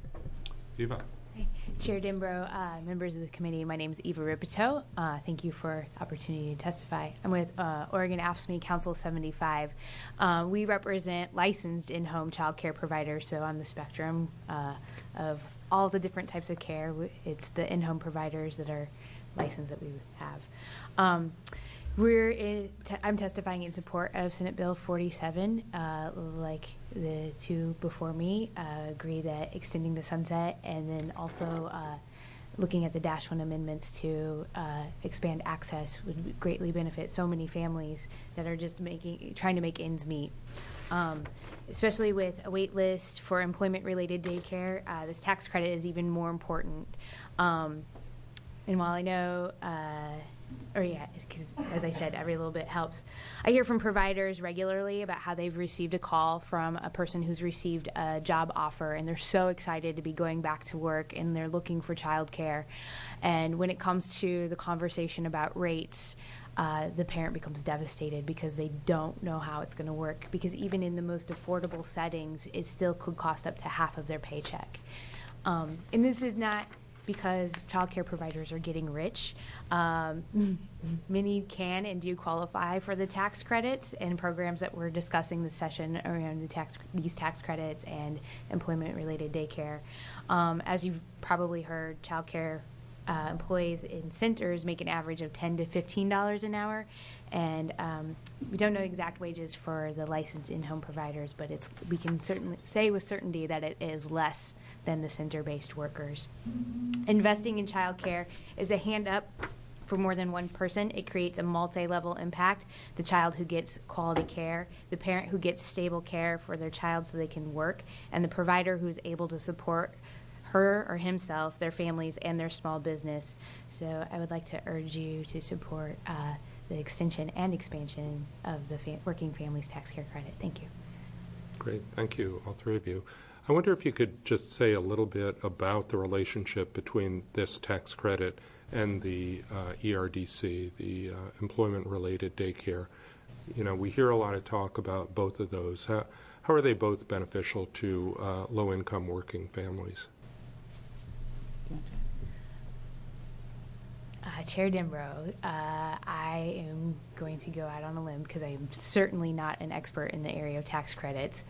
Eva. Hi. Chair Dembro, uh, members of the committee, my name is Eva Ripito. Uh, thank you for the opportunity to testify. I'm with uh, Oregon A F S C M E Council seventy-five. Uh, we represent licensed in-home child care providers, so on the spectrum uh, of all the different types of care, it's the in-home providers that are licensed that we have. Um, We're in te- I'm testifying in support of Senate Bill forty-seven. Uh, like the two before me, uh, agree that extending the sunset and then also uh, looking at the Dash one amendments to uh, expand access would greatly benefit so many families that are just making trying to make ends meet. Um, especially with a wait list for employment-related daycare, uh, this tax credit is even more important. Um, and while I know. Uh, Or yeah, because as I said, every little bit helps. I hear from providers regularly about how they've received a call from a person who's received a job offer, and they're so excited to be going back to work, and they're looking for childcare. And when it comes to the conversation about rates, uh, the parent becomes devastated because they don't know how it's going to work. Because even in the most affordable settings, it still could cost up to half of their paycheck. Um, and this is not because childcare providers are getting rich. Um, many can and do qualify for the tax credits and programs that we're discussing this session around the tax, these tax credits and employment-related daycare. Um, as you've probably heard, childcare uh, employees in centers make an average of ten to fifteen dollars an hour, and um, we don't know exact wages for the licensed in-home providers, but it's we can certainly say with certainty that it is less than the center-based workers. Investing in childcare is a hand up for more than one person. It creates a multi-level impact. The child who gets quality care, the parent who gets stable care for their child so they can work, and the provider who's able to support her or himself, their families, and their small business. So I would like to urge you to support uh, the extension and expansion of the fa- Working Families Tax Care Credit. Thank you. Great. Thank you, all three of you. I wonder if you could just say a little bit about the relationship between this tax credit and the uh, E R D C, the uh, employment-related daycare. You know, we hear a lot of talk about both of those. How, how are they both beneficial to uh, low-income working families? Uh, Chair Denbrough, uh, I am going to go out on a limb because I am certainly not an expert in the area of tax credits.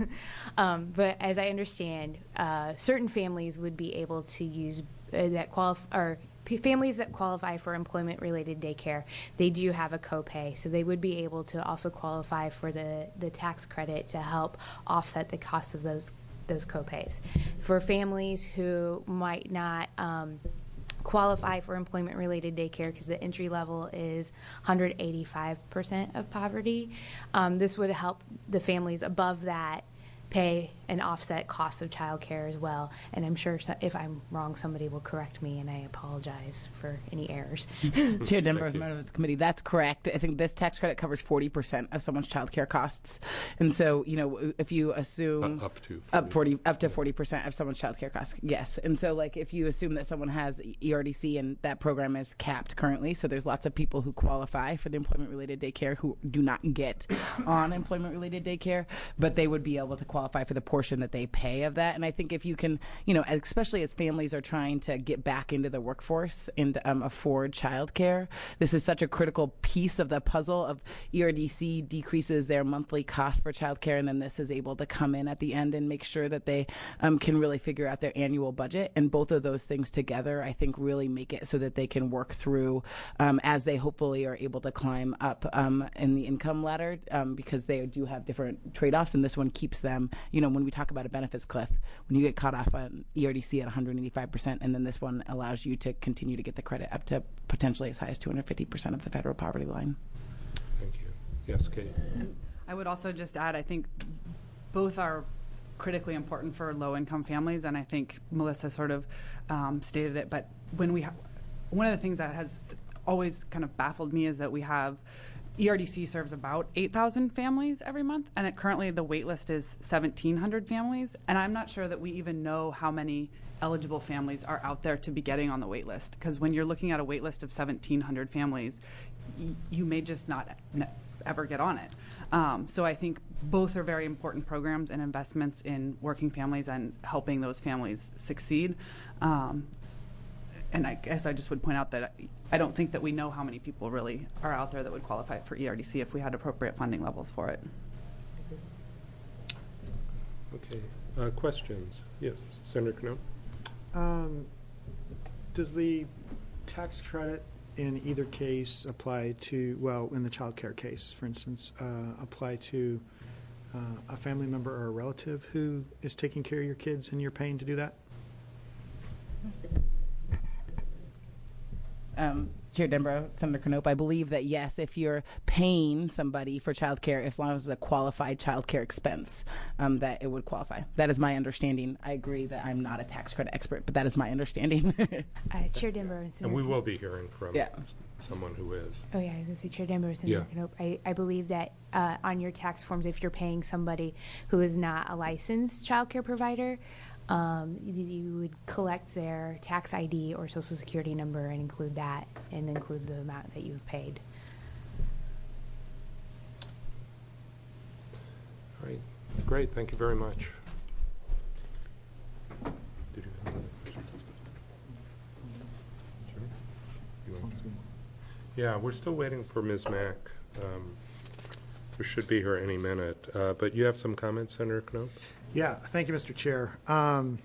um, but as I understand, uh, certain families would be able to use uh, that qualify or p- families that qualify for employment-related daycare. They do have a copay, so they would be able to also qualify for the the tax credit to help offset the cost of those those copays. For families who might not Um, qualify for employment-related daycare because the entry level is one hundred eighty-five percent of poverty. Um, this would help the families above that pay and offset costs of childcare as well. And I'm sure so, if I'm wrong, somebody will correct me, and I apologize for any errors. Chair Denver, member of the committee, that's correct. I think this tax credit covers forty percent of someone's childcare costs, and so you know if you assume Uh, up to forty. up forty up to forty percent of someone's childcare costs, yes. And so like if you assume that someone has E R D C and that program is capped currently, so there's lots of people who qualify for the employment-related daycare who do not get on employment-related daycare, but they would be able to qualify for the portion that they pay of that. And I think if you can, you know, especially as families are trying to get back into the workforce and um, afford childcare, this is such a critical piece of the puzzle of E R D C decreases their monthly cost for childcare, and then this is able to come in at the end and make sure that they um, can really figure out their annual budget. And both of those things together, I think, really make it so that they can work through um, as they hopefully are able to climb up um, in the income ladder um, because they do have different trade-offs, and this one keeps them, you know, when we talk about a benefits cliff, when you get caught off on E R D C at one hundred eighty-five percent, and then this one allows you to continue to get the credit up to potentially as high as two hundred fifty percent of the federal poverty line. Thank you. Yes, Kate. And I would also just add, I think both are critically important for low-income families, and I think Melissa sort of um, stated it, but when we ha- one of the things that has always kind of baffled me is that we have E R D C serves about eight thousand families every month, and it, currently the wait list is seventeen hundred families, and I'm not sure that we even know how many eligible families are out there to be getting on the wait list, because when you're looking at a wait list of seventeen hundred families, y- you may just not ne- ever get on it. Um, so I think both are very important programs and investments in working families and helping those families succeed. Um, and I guess I just would point out that I don't think that we know how many people really are out there that would qualify for E R D C if we had appropriate funding levels for it. Okay. Uh, questions? Yes, Senator Knopp. Um, does the tax credit in either case apply to, well, in the child care case, for instance, uh, apply to uh, a family member or a relative who is taking care of your kids and you're paying to do that? Um, Chair Denbrough, Senator Knopp, I believe that yes, if you're paying somebody for child care, as long as it's a qualified child care expense, um, that it would qualify. That is my understanding. I agree that I'm not a tax credit expert, but that is my understanding. uh, Chair Denbrough and Senator And we will be hearing from yeah. someone who is. Oh yeah, I was going to say, Chair Denbrough and Senator Yeah. Knopp, I, I believe that uh, on your tax forms, if you're paying somebody who is not a licensed child care provider, Um, you, you would collect their tax I D or social security number and include that and include the amount that you've paid. All right. Great. Thank you very much. Did you have another question? Sure. You want- Yeah, we're still waiting for Miz Mack, um, who should be here any minute. Uh, but you have some comments, Senator Knopp? Yeah, thank you, Mister Chair. Um,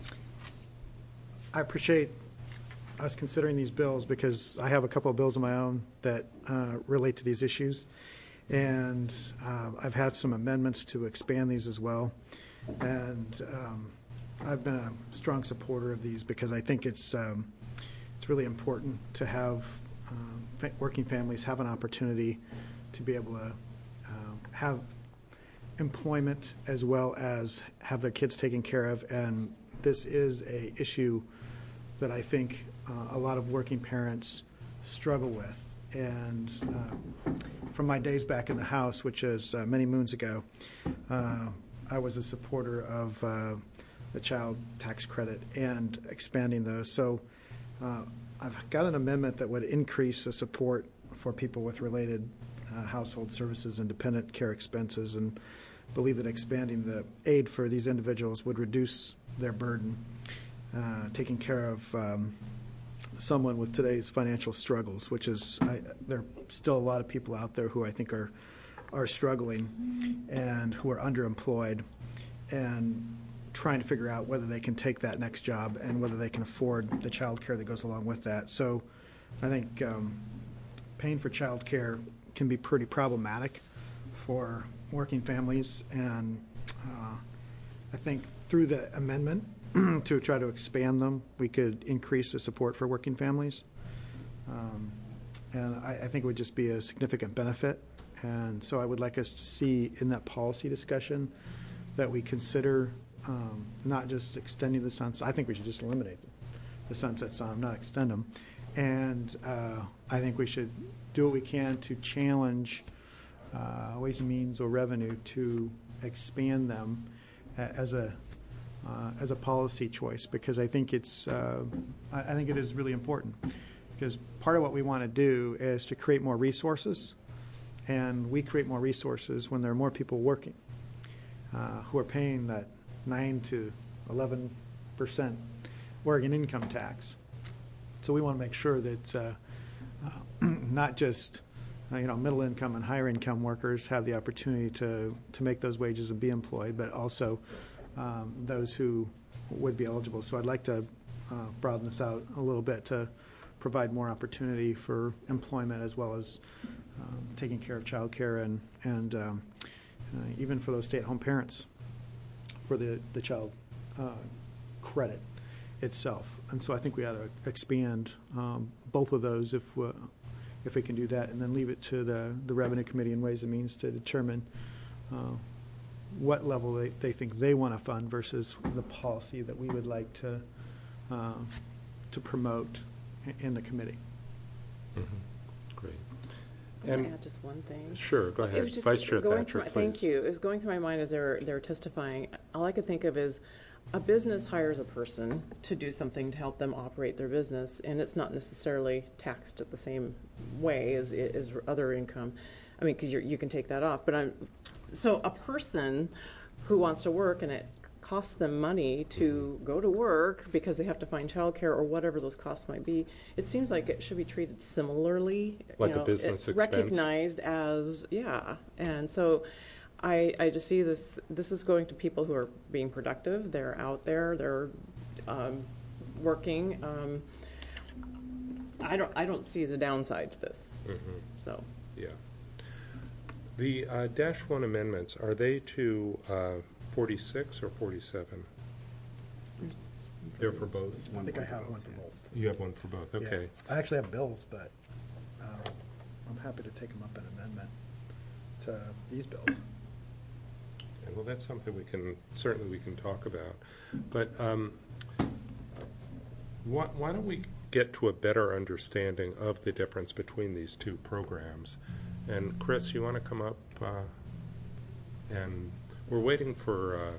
I appreciate us considering these bills because I have a couple of bills of my own that uh, relate to these issues. And uh, I've had some amendments to expand these as well. And um, I've been a strong supporter of these because I think it's, um, it's really important to have um, fa- working families have an opportunity to be able to uh, have employment as well as have their kids taken care of, and this is a issue that I think uh, a lot of working parents struggle with. And uh, from my days back in the House, which is uh, many moons ago, uh, I was a supporter of uh, the child tax credit and expanding those. So uh, I've got an amendment that would increase the support for people with related uh, household services and dependent care expenses, and believe that expanding the aid for these individuals would reduce their burden, uh, taking care of um, someone with today's financial struggles, which is, I, there are still a lot of people out there who I think are are struggling and who are underemployed and trying to figure out whether they can take that next job and whether they can afford the child care that goes along with that. So I think um, paying for child care can be pretty problematic for working families, and uh, I think through the amendment to try to expand them, we could increase the support for working families. Um, and I, I think it would just be a significant benefit. And so I would like us to see in that policy discussion that we consider um, not just extending the sunset. I think we should just eliminate the sunsets on them, not extend them. And uh, I think we should do what we can to challenge uh, Ways and Means or Revenue to expand them as a uh, as a policy choice, because I think it's uh, I, I think it is really important, because part of what we want to do is to create more resources, and we create more resources when there are more people working uh, who are paying that nine to eleven percent Oregon income tax. So we want to make sure that uh, uh, not just uh, you know middle income and higher income workers have the opportunity to to make those wages and be employed, but also um, those who would be eligible. So I'd like to uh, broaden this out a little bit to provide more opportunity for employment, as well as um, taking care of child care and and um, uh, even for those stay-at-home parents for the the child uh, credit itself. And so I think we ought to expand um, both of those if uh, if we can do that, and then leave it to the, the Revenue Committee and Ways and Means to determine uh, what level they, they think they want to fund versus the policy that we would like to uh, to promote in the committee. Mm-hmm. Great. Can And I add just one thing? Sure, go It ahead. was just Vice Chair going Thatcher, through my- please. Thank you. It was going through my mind as they were, they were testifying. All I could think of is a business hires a person to do something to help them operate their business, and it's not necessarily taxed at the same way as, as other income. I mean, because you can take that off. But I'm so a person who wants to work and it costs them money to mm-hmm. go to work because they have to find childcare or whatever those costs might be. It seems like it should be treated similarly, like you know, a business expense, recognized as yeah. And so I, I just see this, this is going to people who are being productive. They're out there, they're um, working. Um, I don't, I don't see the downside to this. Mm-hmm. So, yeah. The uh, dash one amendments, are they to uh, forty-six or forty-seven? They're for both? I think I have one for both. You have one for both, okay. Yeah. I actually have bills, but uh, I'm happy to take them up an amendment to these bills. Well, that's something we can, certainly we can talk about. But um, why, why don't we get to a better understanding of the difference between these two programs? And Chris, you want to come up? Uh, and we're waiting for, uh,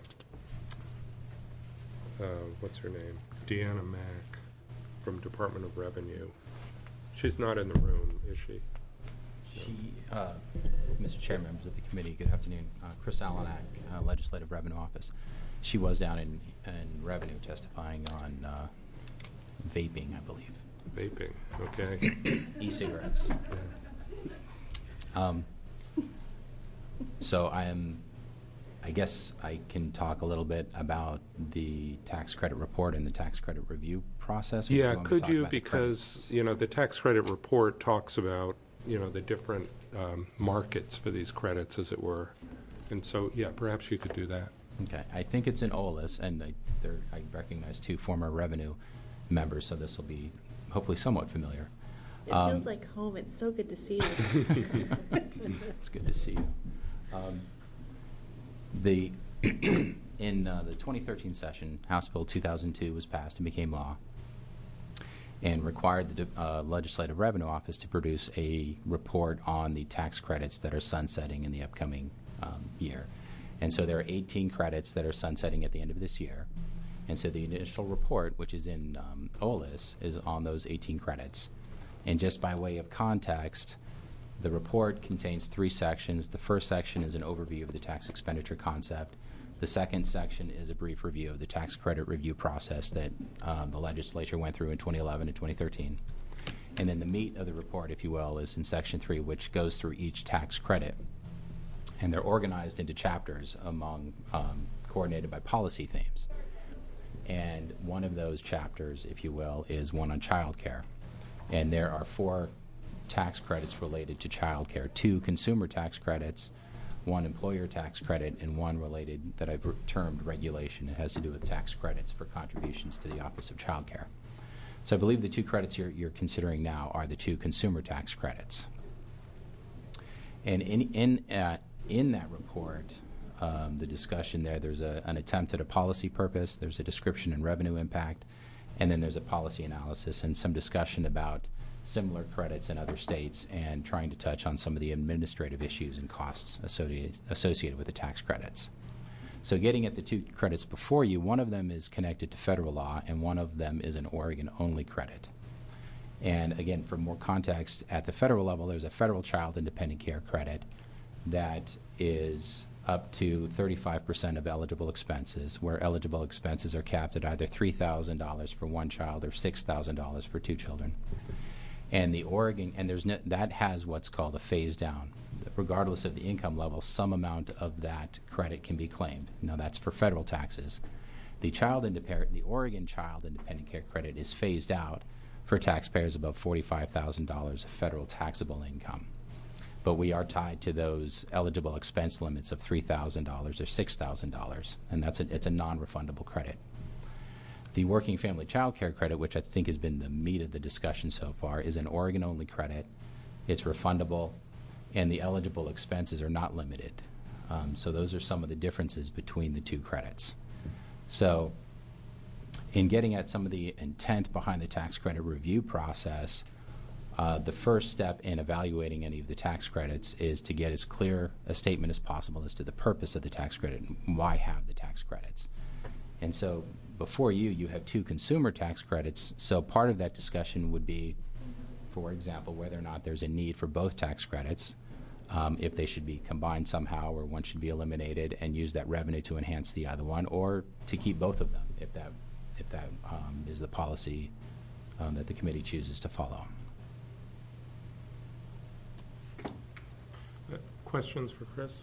uh, what's her name? Deanna Mack from Department of Revenue. She's not in the room, is she? She, uh, Mister Chair, members of the committee, good afternoon. Uh, Chris Alanak, uh, Legislative Revenue Office. She was down in, in Revenue testifying on uh, vaping, I believe. Vaping, okay. E-cigarettes. Um, so I am, I guess I can talk a little bit about the tax credit report and the tax credit review process. Yeah, could you, because, you know, the tax credit report talks about, you know, the different um, markets for these credits, as it were. And so, yeah, perhaps you could do that. Okay. I think it's in O L I S, and I, there, I recognize two former revenue members, so this will be hopefully somewhat familiar. It um, feels like home. It's so good to see you. It's good to see you. Um, the in uh, the twenty thirteen session, House Bill two thousand two was passed and became law, and required the uh, Legislative Revenue Office to produce a report on the tax credits that are sunsetting in the upcoming um, year. And so there are eighteen credits that are sunsetting at the end of this year. And so the initial report, which is in um, O L I S, is on those eighteen credits. And just by way of context, the report contains three sections. The first section is an overview of the tax expenditure concept. The second section is a brief review of the tax credit review process that um, the legislature went through in twenty eleven and twenty thirteen. And then the meat of the report, if you will, is in section three, which goes through each tax credit. And they're organized into chapters among um, coordinated by policy themes. And one of those chapters, if you will, is one on child care. And there are four tax credits related to child care, two consumer tax credits, one employer tax credit, and one related that I've termed regulation. It has to do with tax credits for contributions to the Office of Child Care. So I believe the two credits you're, you're considering now are the two consumer tax credits. And in, in, uh, in that report, um, the discussion there, there's a, an attempt at a policy purpose, there's a description and revenue impact, and then there's a policy analysis and some discussion about similar credits in other states and trying to touch on some of the administrative issues and costs associated, associated with the tax credits. So getting at the two credits before you, one of them is connected to federal law and one of them is an Oregon-only credit. And again, for more context, at the federal level, there's a federal child independent care credit that is up to thirty-five percent of eligible expenses, where eligible expenses are capped at either three thousand dollars for one child or six thousand dollars for two children. And the Oregon, and there's no, that has what's called a phase down. Regardless of the income level, some amount of that credit can be claimed. Now that's for federal taxes. The child independent, the Oregon Child Independent Care Credit is phased out for taxpayers above forty-five thousand dollars of federal taxable income. But we are tied to those eligible expense limits of three thousand dollars or six thousand dollars, and that's a, it's a non-refundable credit. The Working Family Child Care Credit, which I think has been the meat of the discussion so far, is an Oregon-only credit. It's refundable, and the eligible expenses are not limited. Um, so those are some of the differences between the two credits. So in getting at some of the intent behind the tax credit review process, uh, the first step in evaluating any of the tax credits is to get as clear a statement as possible as to the purpose of the tax credit and why have the tax credits. And so before you, you have two consumer tax credits. So part of that discussion would be, for example, whether or not there's a need for both tax credits, um, if they should be combined somehow or one should be eliminated and use that revenue to enhance the other one, or to keep both of them if that, if that um, is the policy um, that the committee chooses to follow. Uh, questions for Chris?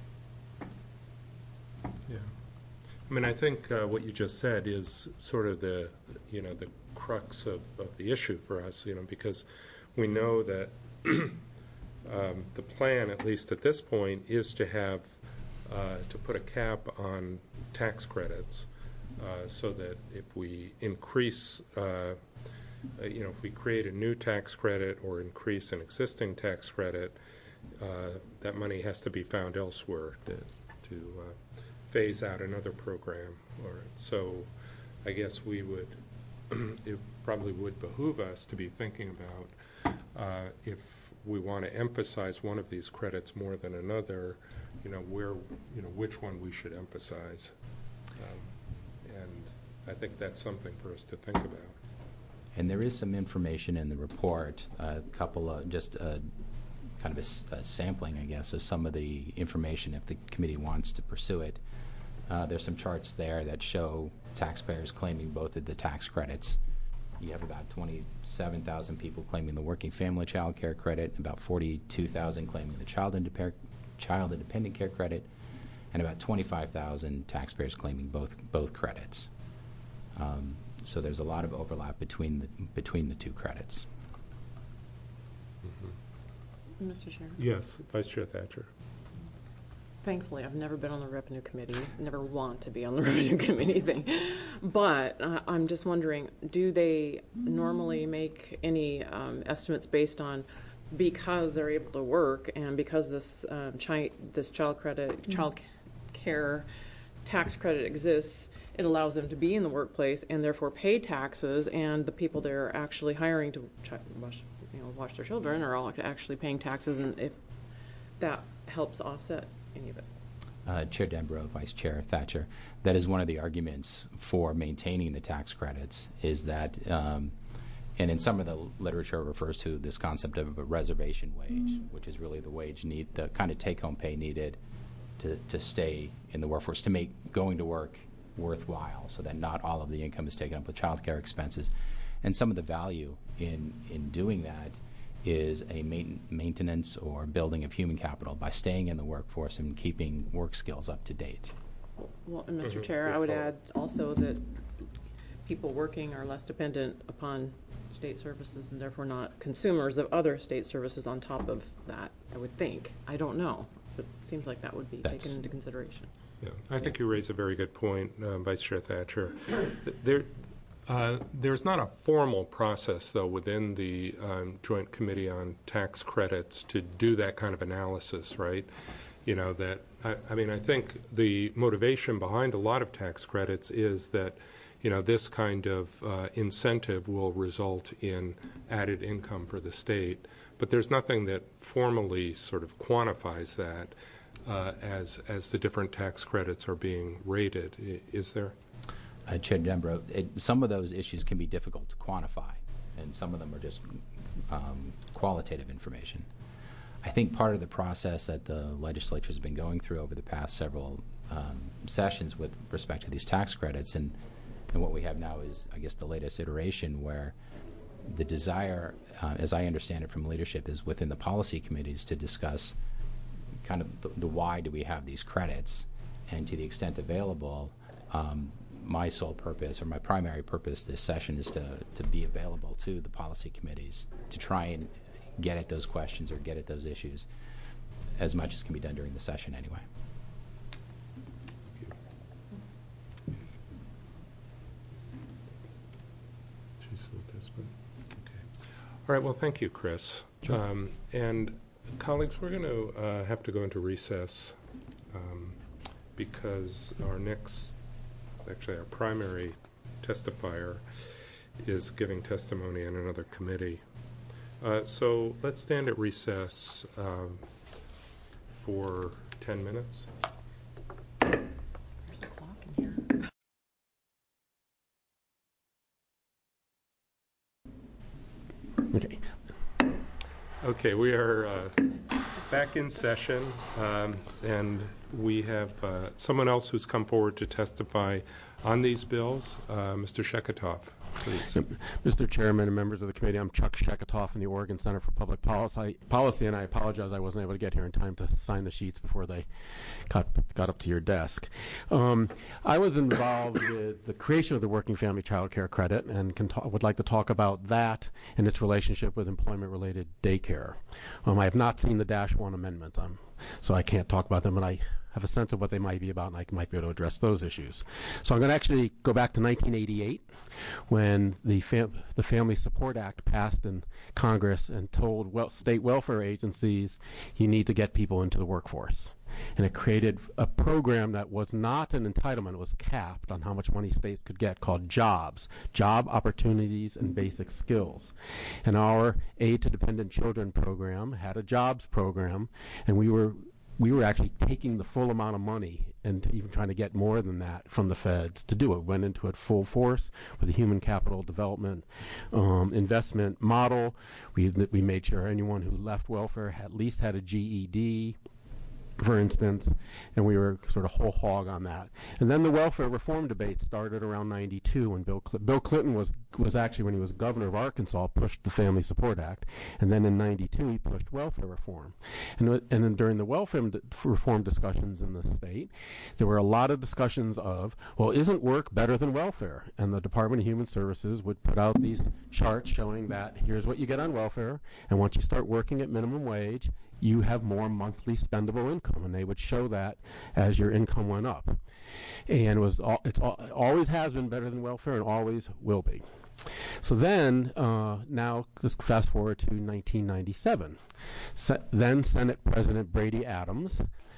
Yeah. I mean, I think uh, what you just said is sort of the, you know, the crux of, of the issue for us, you know, because we know that um, the plan, at least at this point, is to have, uh, to put a cap on tax credits uh, so that if we increase, uh, you know, if we create a new tax credit or increase an existing tax credit, uh, that money has to be found elsewhere to, to uh, phase out another program. Or so I guess we would, it probably would behoove us to be thinking about uh, if we want to emphasize one of these credits more than another, you know, where, you know, which one we should emphasize. Um, and I think that's something for us to think about. And there is some information in the report, a couple of just a, kind of a, a sampling, I guess, of some of the information if the committee wants to pursue it. Uh, there's some charts there that show taxpayers claiming both of the tax credits. You have about twenty-seven thousand people claiming the Working Family Child Care Credit, about forty-two thousand claiming the Child, Indep- Child Independent Care Credit, and about twenty-five thousand taxpayers claiming both both credits. Um, so there's a lot of overlap between the, between the two credits. Mm-hmm. Mister Chair? Yes, Vice Chair Thatcher. Thankfully, I've never been on the revenue committee, never want to be on the revenue committee thing. But uh, I'm just wondering, do they normally make any um, estimates based on, because they're able to work and because this um, chi- this child credit, mm-hmm. child care tax credit exists, it allows them to be in the workplace and therefore pay taxes, and the people they're actually hiring to ch- watch, you know, watch their children are all actually paying taxes, and if that helps offset any of it. uh, Chair Dembro, Vice Chair Thatcher, that is one of the arguments for maintaining the tax credits is that, um, and in some of the literature refers to this concept of a reservation wage, which is really the wage need, the kind of take-home pay needed to, to stay in the workforce, to make going to work worthwhile, so that not all of the income is taken up with child care expenses. And some of the value in, in doing that is a main, maintenance or building of human capital by staying in the workforce and keeping work skills up to date. Well, and Mister Chair, I would add also that people working are less dependent upon state services and therefore not consumers of other state services on top of that, I would think. I don't know, but it seems like that would be That's, taken into consideration. Yeah, I think yeah. you raise a very good point, uh, Vice Chair Thatcher. There, uh, there's not a formal process, though, within the um, Joint Committee on Tax Credits to do that kind of analysis, right? You know, that, I, I mean, I think the motivation behind a lot of tax credits is that, you know, this kind of uh, incentive will result in added income for the state. But there's nothing that formally sort of quantifies that uh, as as the different tax credits are being rated. I, is there? Uh, Chair Dembro, it, some of those issues can be difficult to quantify, and some of them are just um, qualitative information. I think part of the process that the legislature has been going through over the past several um, sessions with respect to these tax credits, and, and what we have now is, I guess, the latest iteration where the desire, uh, as I understand it from leadership, is within the policy committees to discuss kind of the, the why do we have these credits, and to the extent available, um, my sole purpose or my primary purpose this session is to, to be available to the policy committees to try and get at those questions or get at those issues as much as can be done during the session anyway. All right, well, thank you, Chris. Sure. Um, and colleagues, we're going to uh, have to go into recess um, because our next, actually our primary testifier is giving testimony in another committee. Uh, so let's stand at recess um, for ten minutes. There's a clock in here. Okay. Okay, we are uh, back in session, um, and we have uh, someone else who's come forward to testify on these bills, uh, Mister Sheketoff. Please. Mister Chairman and members of the committee, I'm Chuck Sheketoff from the Oregon Center for Public Policy, Policy, and I apologize I wasn't able to get here in time to sign the sheets before they got, got up to your desk. Um, I was involved with the creation of the Working Family Child Care Credit and can talk, would like to talk about that and its relationship with employment-related daycare. Um, I have not seen the Dash one amendments, um, so I can't talk about them, but I have a sense of what they might be about, and I might be able to address those issues. So I'm going to actually go back to nineteen eighty-eight, when the fam the Family Support Act passed in Congress and told well, state welfare agencies, you need to get people into the workforce. And it created a program that was not an entitlement, it was capped on how much money states could get, called JOBS, Job Opportunities and Basic Skills. And our Aid to Dependent Children program had a JOBS program, and we were we were actually taking the full amount of money and even trying to get more than that from the feds to do it. Went into it full force with a human capital development um, investment model. We, we made sure anyone who left welfare had, at least had a G E D, for instance, and we were sort of whole hog on that. And then the welfare reform debate started around ninety-two when Bill, Cl Bill Clinton was, was actually, when he was governor of Arkansas, pushed the Family Support Act. And then in ninety-two, he pushed welfare reform. And, and then during the welfare reform discussions in the state, there were a lot of discussions of, well, isn't work better than welfare? And the Department of Human Services would put out these charts showing that here's what you get on welfare, and once you start working at minimum wage, you have more monthly spendable income, and they would show that as your income went up. And it was all, it's all, always has been better than welfare and always will be. So then, uh, now let's fast forward to nineteen ninety-seven. Se then Senate President Brady Adams,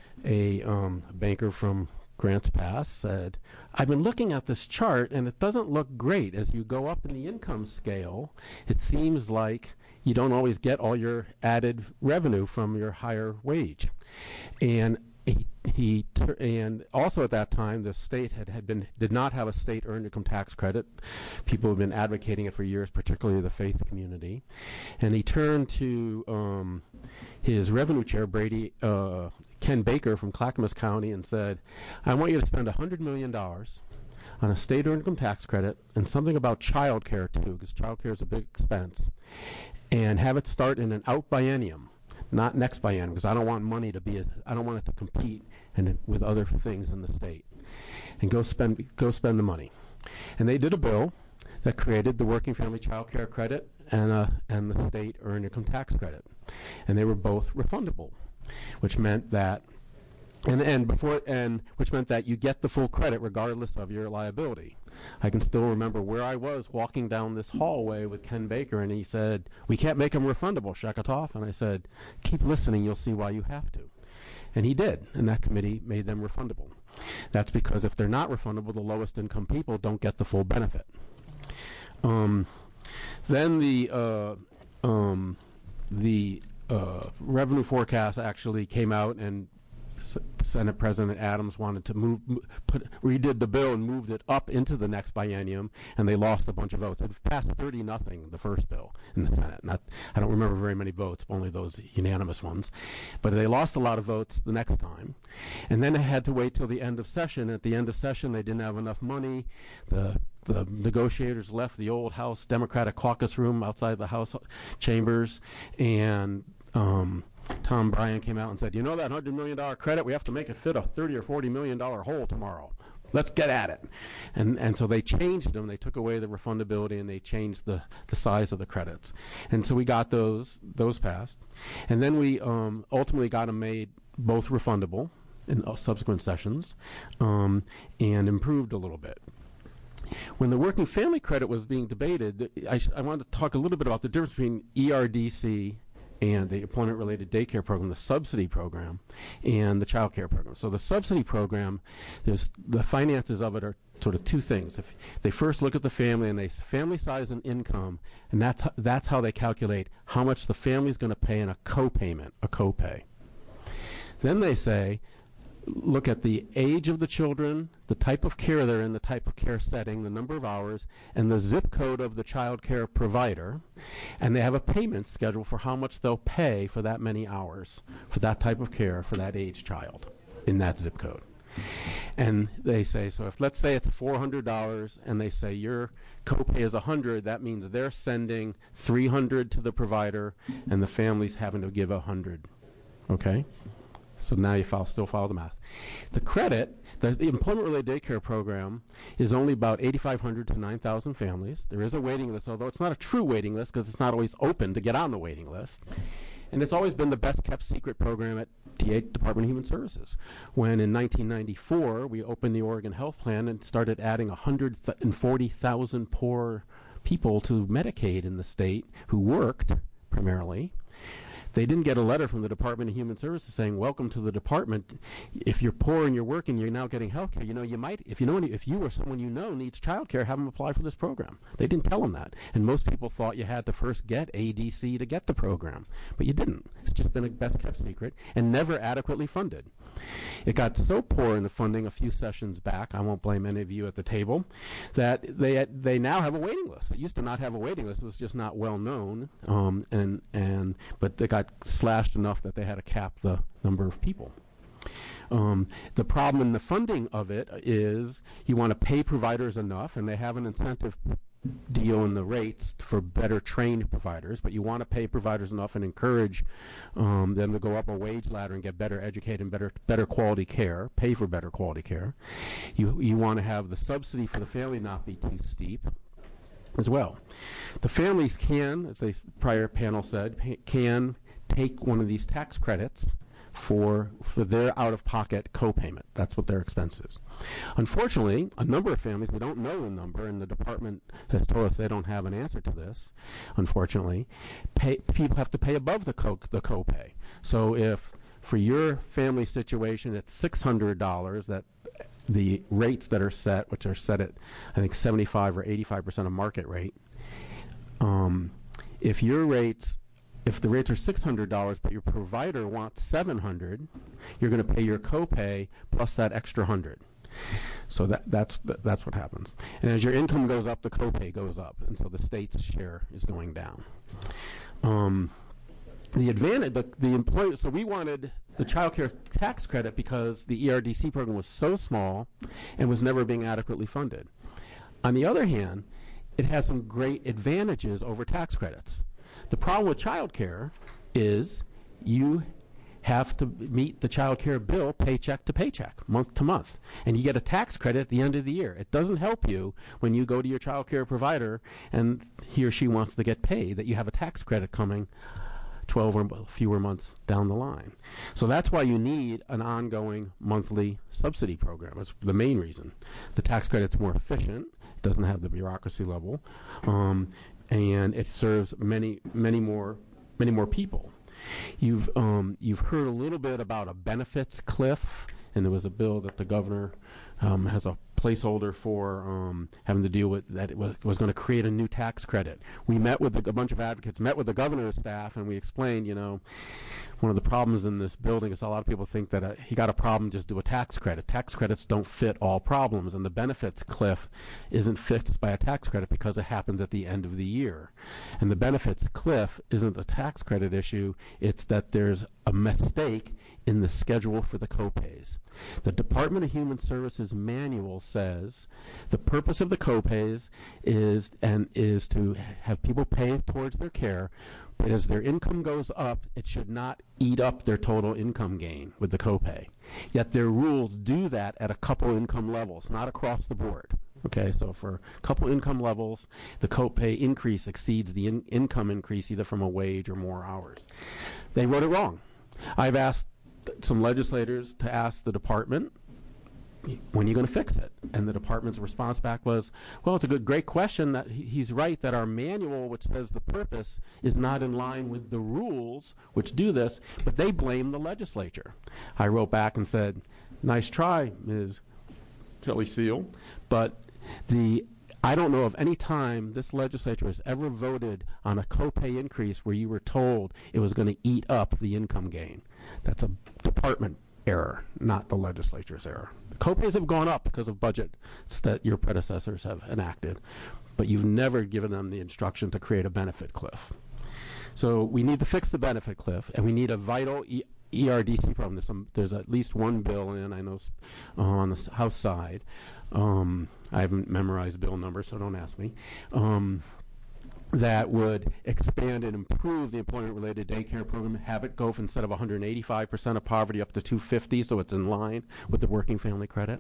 a um, banker from Grants Pass, said, I've been looking at this chart and it doesn't look great. As you go up in the income scale, it seems like you don't always get all your added revenue from your higher wage. And he, he tur- and also at that time, the state had, had been did not have a state earned income tax credit. People have been advocating it for years, particularly the faith community. And he turned to um, his revenue chair, Brady uh, Ken Baker from Clackamas County, and said, "I want you to spend one hundred million dollars on a state earned income tax credit and something about child care too, because child care is a big expense, and have it start in an out biennium." Not next biennium, because I don't want money to be, a, I don't want it to compete and with other things in the state. And go spend, go spend the money. And they did a bill that created the Working Family Child Care Credit and, uh, and the State Earned Income Tax Credit. And they were both refundable, which meant that, and, and before, and which meant that you get the full credit regardless of your liability. I can still remember where I was walking down this hallway with Ken Baker, and he said, "We can't make them refundable, Sheketoff." And I said, "Keep listening, you'll see why you have to." And he did, and that committee made them refundable. That's because if they're not refundable, the lowest income people don't get the full benefit. Um, then the uh, um, the uh, revenue forecast actually came out, and Senate President Adams wanted to move, put, redid the bill and moved it up into the next biennium, and they lost a bunch of votes. It passed thirty nothing, the first bill in the Senate. Not, I don't remember very many votes, only those unanimous ones. But they lost a lot of votes the next time. And then they had to wait till the end of session. At the end of session, they didn't have enough money. The The negotiators left the old House Democratic caucus room outside the House chambers, and um, Tom Bryan came out and said, "You know that one hundred million dollars credit? We have to make it fit a thirty or forty million dollars hole tomorrow. Let's get at it." And and so they changed them. They took away the refundability, and they changed the, the size of the credits. And so we got those those passed. And then we um, ultimately got them made both refundable in uh, subsequent sessions, um, and improved a little bit. When the working family credit was being debated, I, I wanted to talk a little bit about the difference between E R D C and the employment-related daycare program, the subsidy program, and the child care program. So the subsidy program, there's the finances of it are sort of two things. If they first look at the family and they family size and income, and that's how, that's how they calculate how much the family's going to pay in a co-payment, a co-pay. Then they say, look at the age of the children, the type of care they're in, the type of care setting, the number of hours, and the zip code of the child care provider, and they have a payment schedule for how much they'll pay for that many hours, for that type of care, for that age child in that zip code. And they say, so if let's say it's four hundred dollars, and they say your copay is one hundred dollars, that means they're sending three hundred dollars to the provider, and the family's having to give one hundred dollars. Okay? So now you follow, still follow the math. The credit, the, the employment-related daycare program, is only about eighty-five hundred to nine thousand families. There is a waiting list, although it's not a true waiting list because it's not always open to get on the waiting list. And it's always been the best-kept secret program at D A, Department of Human Services. When in nineteen ninety-four, we opened the Oregon Health Plan and started adding one hundred forty thousand poor people to Medicaid in the state who worked primarily. They didn't get a letter from the Department of Human Services saying, "Welcome to the department. If you're poor and you're working, you're now getting health care. You know, you might, if you know, any, if you or someone you know needs child care, have them apply for this program." They didn't tell them that. And most people thought you had to first get A D C to get the program. But you didn't. It's just been a best-kept secret and never adequately funded. It got so poor in the funding a few sessions back, I won't blame any of you at the table, that they they now have a waiting list. It used to not have a waiting list. It was just not well known. Um, and, and, but they got slashed enough that they had to cap the number of people. Um, the problem in the funding of it is you want to pay providers enough, and they have an incentive deal in the rates for better trained providers, but you want to pay providers enough and encourage um, them to go up a wage ladder and get better educated and better better quality care, pay for better quality care. You, you want to have the subsidy for the family not be too steep as well. The families can, as the prior panel said, pa- can take one of these tax credits for for their out-of-pocket co-payment. That's what their expense is. Unfortunately, a number of families, we don't know the number, and the department has told us they don't have an answer to this, unfortunately, pay, people have to pay above the co the co-pay. So if for your family situation it's six hundred dollars, that the rates that are set, which are set at I think seventy-five or eighty-five percent of market rate, um, if your rates If the rates are six hundred dollars but your provider wants seven hundred dollars, you're going to pay your copay plus that extra hundred. So that that's that's what happens. And as your income goes up, the copay goes up, and so the state's share is going down. Um, the advantage, the, the employer. So we wanted the child care tax credit because the E R D C program was so small and was never being adequately funded. On the other hand, it has some great advantages over tax credits. The problem with child care is you have to meet the child care bill paycheck to paycheck, month to month. And you get a tax credit at the end of the year. It doesn't help you when you go to your child care provider and he or she wants to get paid that you have a tax credit coming twelve or fewer months down the line. So that's why you need an ongoing monthly subsidy program. That's the main reason. The tax credit's more efficient. It doesn't have the bureaucracy level. Um, and it serves many, many more, many more people. You've um, you've heard a little bit about a benefits cliff, and there was a bill that the governor um, has a placeholder for um, having to deal with that. It was, was going to create a new tax credit. We met with the, a bunch of advocates, met with the governor's staff, and we explained, you know, one of the problems in this building is a lot of people think that uh, he got a problem, just do a tax credit. Tax credits don't fit all problems, and the benefits cliff isn't fixed by a tax credit because it happens at the end of the year. And the benefits cliff isn't a tax credit issue, it's that there's a mistake in the schedule for the copays. The Department of Human Services manual says the purpose of the copays is and is to have people pay towards their care, but as their income goes up, it should not eat up their total income gain with the copay. Yet their rules do that at a couple income levels, not across the board. Okay, so for a couple income levels, the copay increase exceeds the in- income increase either from a wage or more hours. They wrote it wrong. I've asked some legislators to ask the department, when are you going to fix it? And the department's response back was, well, it's a good, great question. That he, he's right that our manual, which says the purpose, is not in line with the rules which do this, but they blame the legislature. I wrote back and said, nice try, Miz Kelly Seal, but the I don't know of any time this legislature has ever voted on a copay increase where you were told it was going to eat up the income gain. That's a department error, not the legislature's error. The copays have gone up because of budgets that your predecessors have enacted, but you've never given them the instruction to create a benefit cliff. So we need to fix the benefit cliff, and we need a vital e- E R D C program. There's, some, there's at least one bill in, I know, uh, on the House side. Um, I haven't memorized bill numbers, so don't ask me. Um, that would expand and improve the employment-related daycare program, have it go from instead of one hundred eighty-five percent of poverty up to two hundred fifty, so it's in line with the working family credit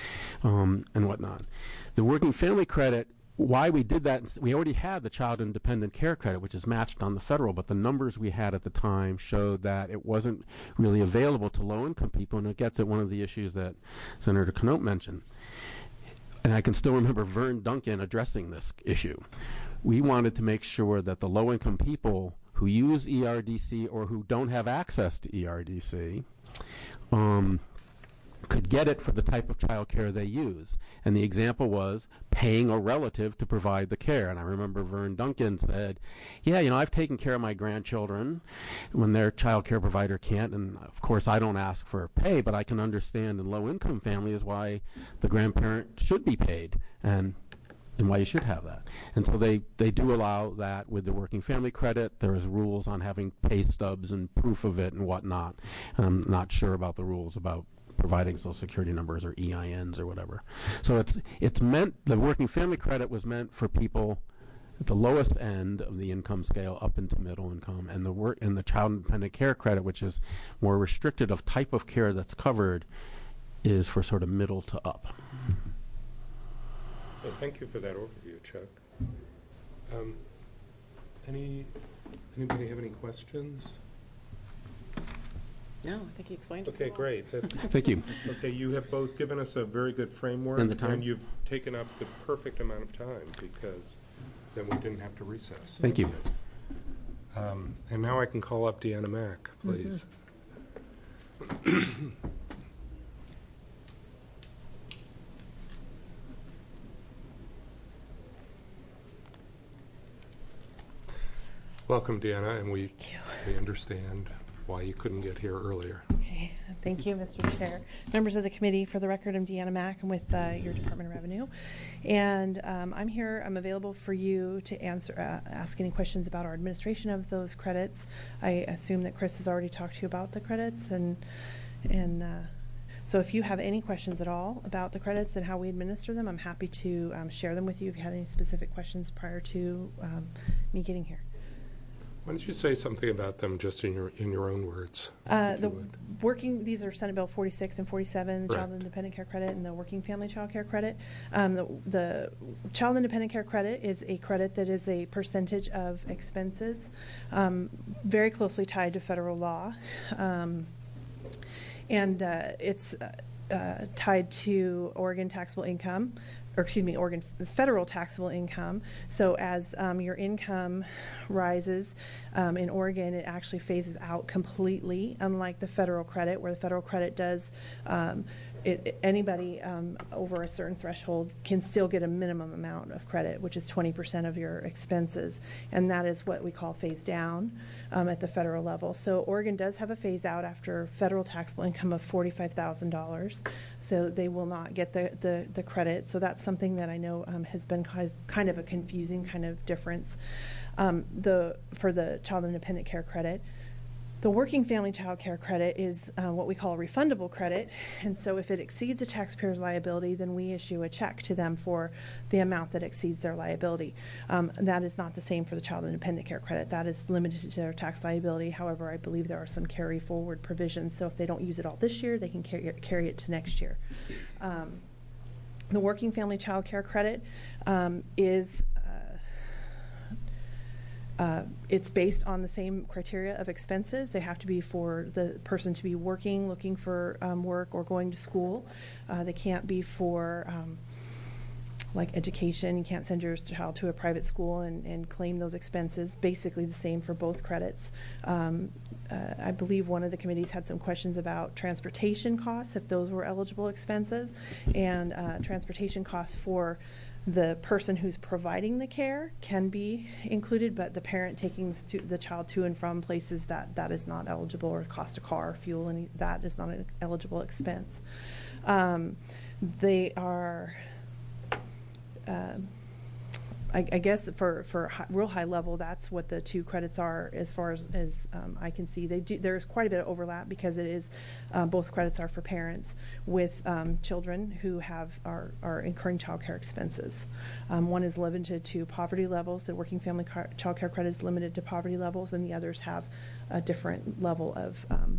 um, and whatnot. The working family credit, why we did that, we already had the child independent care credit, which is matched on the federal, but the numbers we had at the time showed that it wasn't really available to low-income people, and it gets at one of the issues that Senator Knoop mentioned. And I can still remember Vern Duncan addressing this issue. We wanted to make sure that the low-income people who use E R D C or who don't have access to E R D C um, could get it for the type of child care they use. And the example was paying a relative to provide the care. And I remember Vern Duncan said, yeah, you know, I've taken care of my grandchildren when their child care provider can't. And of course, I don't ask for pay, but I can understand in low-income families why the grandparent should be paid and and why you should have that. And so they, they do allow that with the working family credit. There is rules on having pay stubs and proof of it and whatnot. And I'm not sure about the rules about providing Social Security numbers or E I Ns or whatever. So it's it's meant, the working family credit was meant for people at the lowest end of the income scale up into middle income, and the work and the child independent care credit, which is more restricted of type of care that's covered, is for sort of middle to up. Well, thank you for that overview, Chuck. Um, any anybody have any questions? No, I think he explained it. Okay, great. That's, Thank you. Okay, you have both given us a very good framework, And the time. and you've taken up the perfect amount of time because then we didn't have to recess. Thank you. Um, and now I can call up Deanna Mack, please. Mm-hmm. Welcome, Deanna, and we we understand why you couldn't get here earlier. Okay. Thank you, Mister Chair. Members of the committee, for the record, I'm Deanna Mack. I'm with uh, your Department of Revenue. And um, I'm here, I'm available for you to answer, uh, ask any questions about our administration of those credits. I assume that Chris has already talked to you about the credits. And, and uh, so if you have any questions at all about the credits and how we administer them, I'm happy to um, share them with you if you had any specific questions prior to um, me getting here. Why don't you say something about them just in your in your own words? Uh, the working, these are Senate Bill forty-six and forty-seven, the right. Child Independent Care Credit and the Working Family Child Care Credit. Um, the, the Child Independent Care Credit is a credit that is a percentage of expenses, um, very closely tied to federal law, um, and uh, it's uh, uh, tied to Oregon taxable income. Or excuse me, Oregon federal taxable income. So as um, your income rises um, in Oregon, it actually phases out completely, unlike the federal credit, where the federal credit does, um, it, anybody um, over a certain threshold can still get a minimum amount of credit, which is twenty percent of your expenses. And that is what we call phase down um, at the federal level. So Oregon does have a phase out after federal taxable income of forty-five thousand dollars. So they will not get the, the, the credit. So that's something that I know um, has been kind of a confusing kind of difference. Um, the for the Child Independent Care Credit, the Working Family Child Care Credit is uh, what we call a refundable credit. And so if it exceeds a taxpayer's liability, then we issue a check to them for the amount that exceeds their liability. Um, that is not the same for the Child Independent Care Credit. That is limited to their tax liability. However, I believe there are some carry forward provisions. So if they don't use it all this year, they can carry it, carry it to next year. Um, the Working Family Child Care Credit um, is Uh, it's based on the same criteria of expenses. They have to be for the person to be working, looking for um, work, or going to school. Uh, they can't be for um, like education. You can't send your child to a private school and, and claim those expenses. Basically the same for both credits. Um, uh, I believe one of the committees had some questions about transportation costs, if those were eligible expenses, and uh, transportation costs for the person who's providing the care can be included, but the parent taking the, the child to and from places, that that is not eligible, or cost a car, fuel, and that is not an eligible expense. Um, they are, uh, I, I guess for for high, real high level, that's what the two credits are as far as, as um, I can see. They do, there's quite a bit of overlap because it is uh, both credits are for parents with um, children who have are, are incurring child care expenses. Um, one is limited to poverty levels. The Working Family car, Child Care Credit is limited to poverty levels, and the others have a different level of um,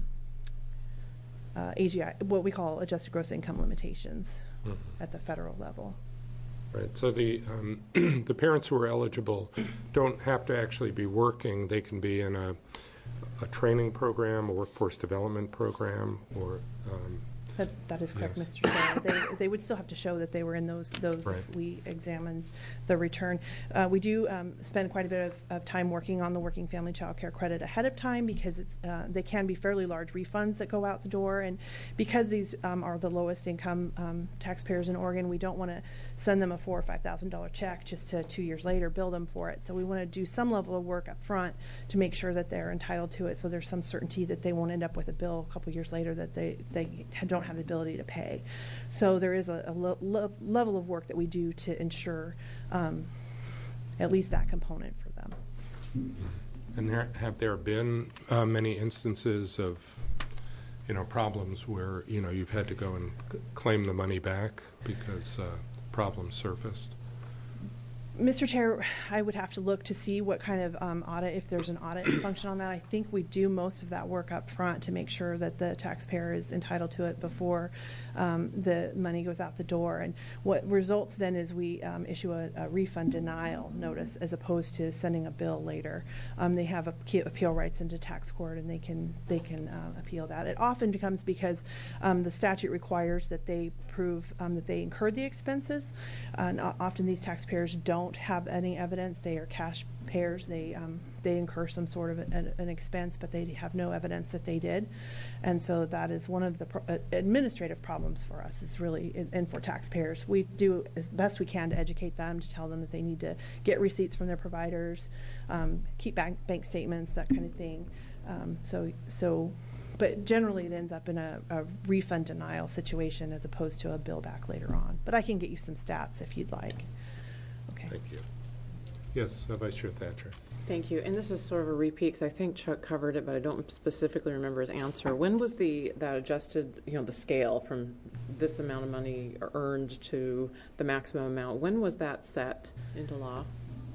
uh, A G I, what we call adjusted gross income limitations mm-hmm. at the federal level. Right. So the um, the parents who are eligible don't have to actually be working. They can be in a, a training program, a workforce development program, or um, that that is correct, yes. Mister Chair. They they would still have to show that they were in those those right. if we examined the return. Uh, we do um, spend quite a bit of, of time working on the Working Family Child Care Credit ahead of time because it's, uh, they can be fairly large refunds that go out the door, and because these um, are the lowest income um, taxpayers in Oregon, we don't want to send them a four or five thousand dollar check just to two years later bill them for it. So we want to do some level of work up front to make sure that they're entitled to it. So there's some certainty that they won't end up with a bill a couple years later that they they don't have the ability to pay. So there is a, a lo lo level of work that we do to ensure um, at least that component for them. And there, have there been uh, many instances of, you know, problems where, you know, you've had to go and c claim the money back because uh, problems surfaced? Mister Chair, I would have to look to see what kind of um, audit, if there's an audit function on that. I think we do most of that work up front to make sure that the taxpayer is entitled to it before um, the money goes out the door. And what results then is we um, issue a, a refund denial notice as opposed to sending a bill later. Um, they have appeal rights into tax court, and they can they can uh, appeal that. It often becomes because um, the statute requires that they prove um, that they incurred the expenses, uh, and often these taxpayers don't have any evidence. They are cash payers. They um, they incur some sort of an, an expense, but they have no evidence that they did, and so that is one of the pro uh, administrative problems for us. Is really and for taxpayers. We do as best we can to educate them, to tell them that they need to get receipts from their providers, um, keep bank bank statements, that kind of thing. Um, so so but generally it ends up in a, a refund denial situation as opposed to a bill back later on. But I can get you some stats if you'd like. Okay. Thank you. Yes, uh, Vice Chair Thatcher. Thank you. And this is sort of a repeat because I think Chuck covered it, but I don't specifically remember his answer. When was the that adjusted, you know, the scale from this amount of money earned to the maximum amount? When was that set into law?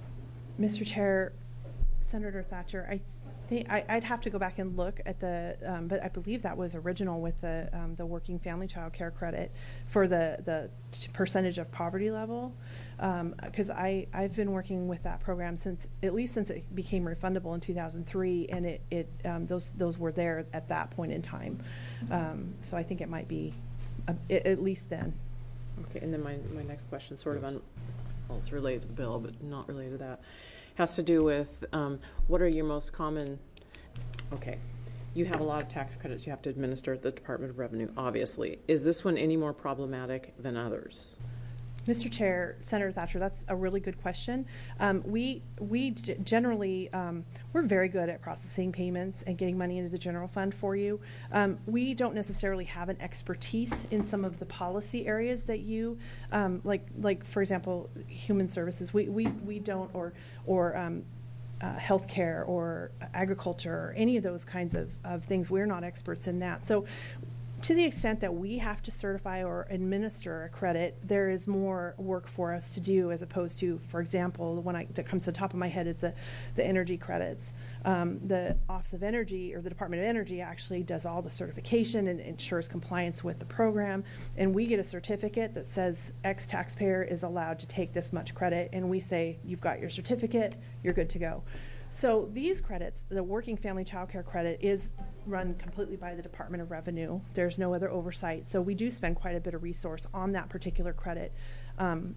Mister Chair, Senator Thatcher, I think I, I'd have to go back and look at the, um, but I believe that was original with the um, the working family child care credit for the the t- percentage of poverty level. Because um, I I've been working with that program since at least since it became refundable in two thousand three, and it it um, those those were there at that point in time. Um, so I think it might be a, it, at least then. Okay, and then my my next question, sort of on, well, it's related to the bill, but not related to that, has to do with um, what are your most common. Okay, you have a lot of tax credits you have to administer at the Department of Revenue. Obviously, is this one any more problematic than others? Mister Chair, Senator Thatcher, that's a really good question. Um, we we g- generally, um, we're very good at processing payments and getting money into the general fund for you. Um, we don't necessarily have an expertise in some of the policy areas that you, um, like, like for example, human services. We we, we don't, or or um, uh, healthcare or agriculture or any of those kinds of, of things. We're not experts in that. So to the extent that we have to certify or administer a credit, there is more work for us to do as opposed to, for example, the one I, that comes to the top of my head is the, the energy credits. Um, the Office of Energy or the Department of Energy actually does all the certification and ensures compliance with the program, and we get a certificate that says X taxpayer is allowed to take this much credit, and we say, you've got your certificate, you're good to go. So these credits, the working family child care credit, is run completely by the Department of Revenue. There's no other oversight. So we do spend quite a bit of resource on that particular credit um,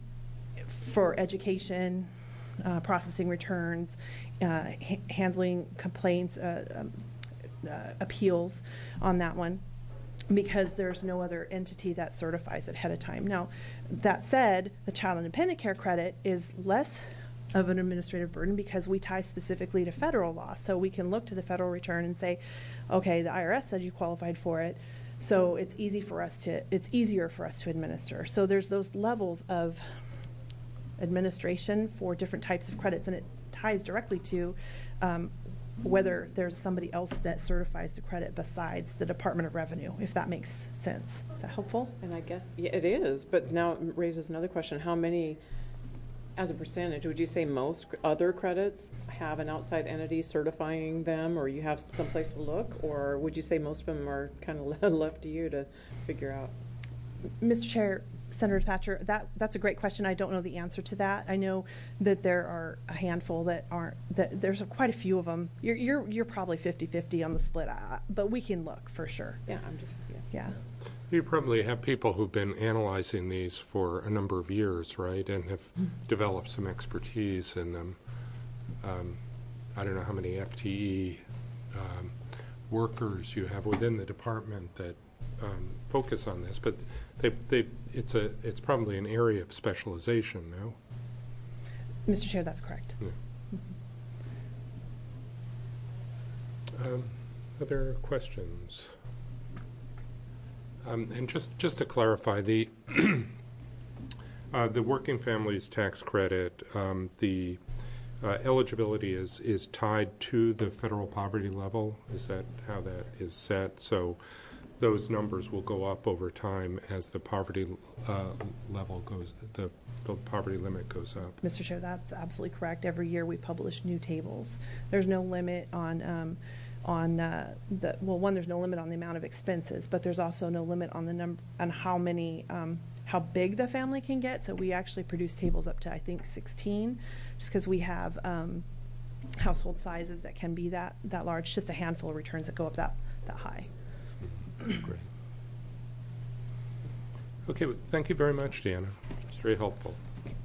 for education, uh, processing returns, uh, ha- handling complaints, uh, um, uh, appeals on that one, because there's no other entity that certifies it ahead of time. Now, that said, the child and dependent care credit is less of an administrative burden because we tie specifically to federal law. So we can look to the federal return and say, okay, the I R S said you qualified for it, so it's easy for us to, it's easier for us to administer. So there's those levels of administration for different types of credits, and it ties directly to um, whether there's somebody else that certifies the credit besides the Department of Revenue, if that makes sense. Is that helpful? And I guess yeah, it is, but now it raises another question. How many, as a percentage, would you say most other credits have an outside entity certifying them, or you have someplace to look, or would you say most of them are kind of left to you to figure out? Mister Chair, Senator Thatcher, that that's a great question. I don't know the answer to that. I know that there are a handful that aren't. That there's quite a few of them. You're you're you're probably fifty-fifty on the split, uh, but we can look for sure. Yeah, I'm just yeah. Yeah. You probably have people who've been analyzing these for a number of years, right, and have mm-hmm. developed some expertise in them. Um, I don't know how many F T E um, workers you have within the department that um, focus on this, but they, they, it's a, it's probably an area of specialization, no? Mister Chair, that's correct. Yeah. Mm-hmm. Um, other questions? Um, and just, just to clarify, the uh, the working families tax credit, um, the uh, eligibility is is tied to the federal poverty level. Is that how that is set? So those numbers will go up over time as the poverty uh, level goes, the, the poverty limit goes up. Mister Chair, that's absolutely correct. Every year we publish new tables. There's no limit on. Um, on uh, the, well, one, there's no limit on the amount of expenses, but there's also no limit on the number, on how many, um, how big the family can get. So we actually produce tables up to, I think, sixteen, just because we have um, household sizes that can be that, that large, just a handful of returns that go up that, that high. Great. Okay, well, thank you very much, Deanna. Thank you. Very helpful.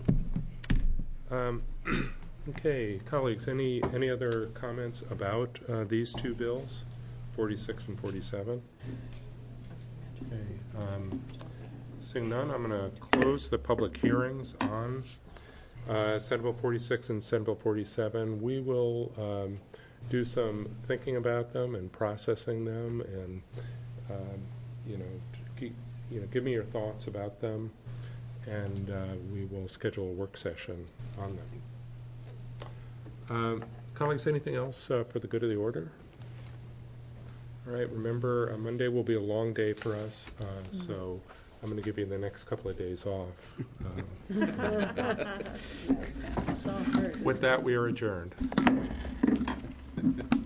Um, Okay, colleagues, any any other comments about uh, these two bills, forty-six and forty-seven? Okay, um, seeing none, I'm going to close the public hearings on uh, Senate Bill forty-six and Senate Bill forty-seven. We will um, do some thinking about them and processing them, and um, you know, keep, you know, give me your thoughts about them, and uh, we will schedule a work session on them. Um, colleagues, anything else uh, for the good of the order? All right, remember, uh, Monday will be a long day for us, uh, mm-hmm. so I'm going to give you the next couple of days off. Um, with that, we are adjourned.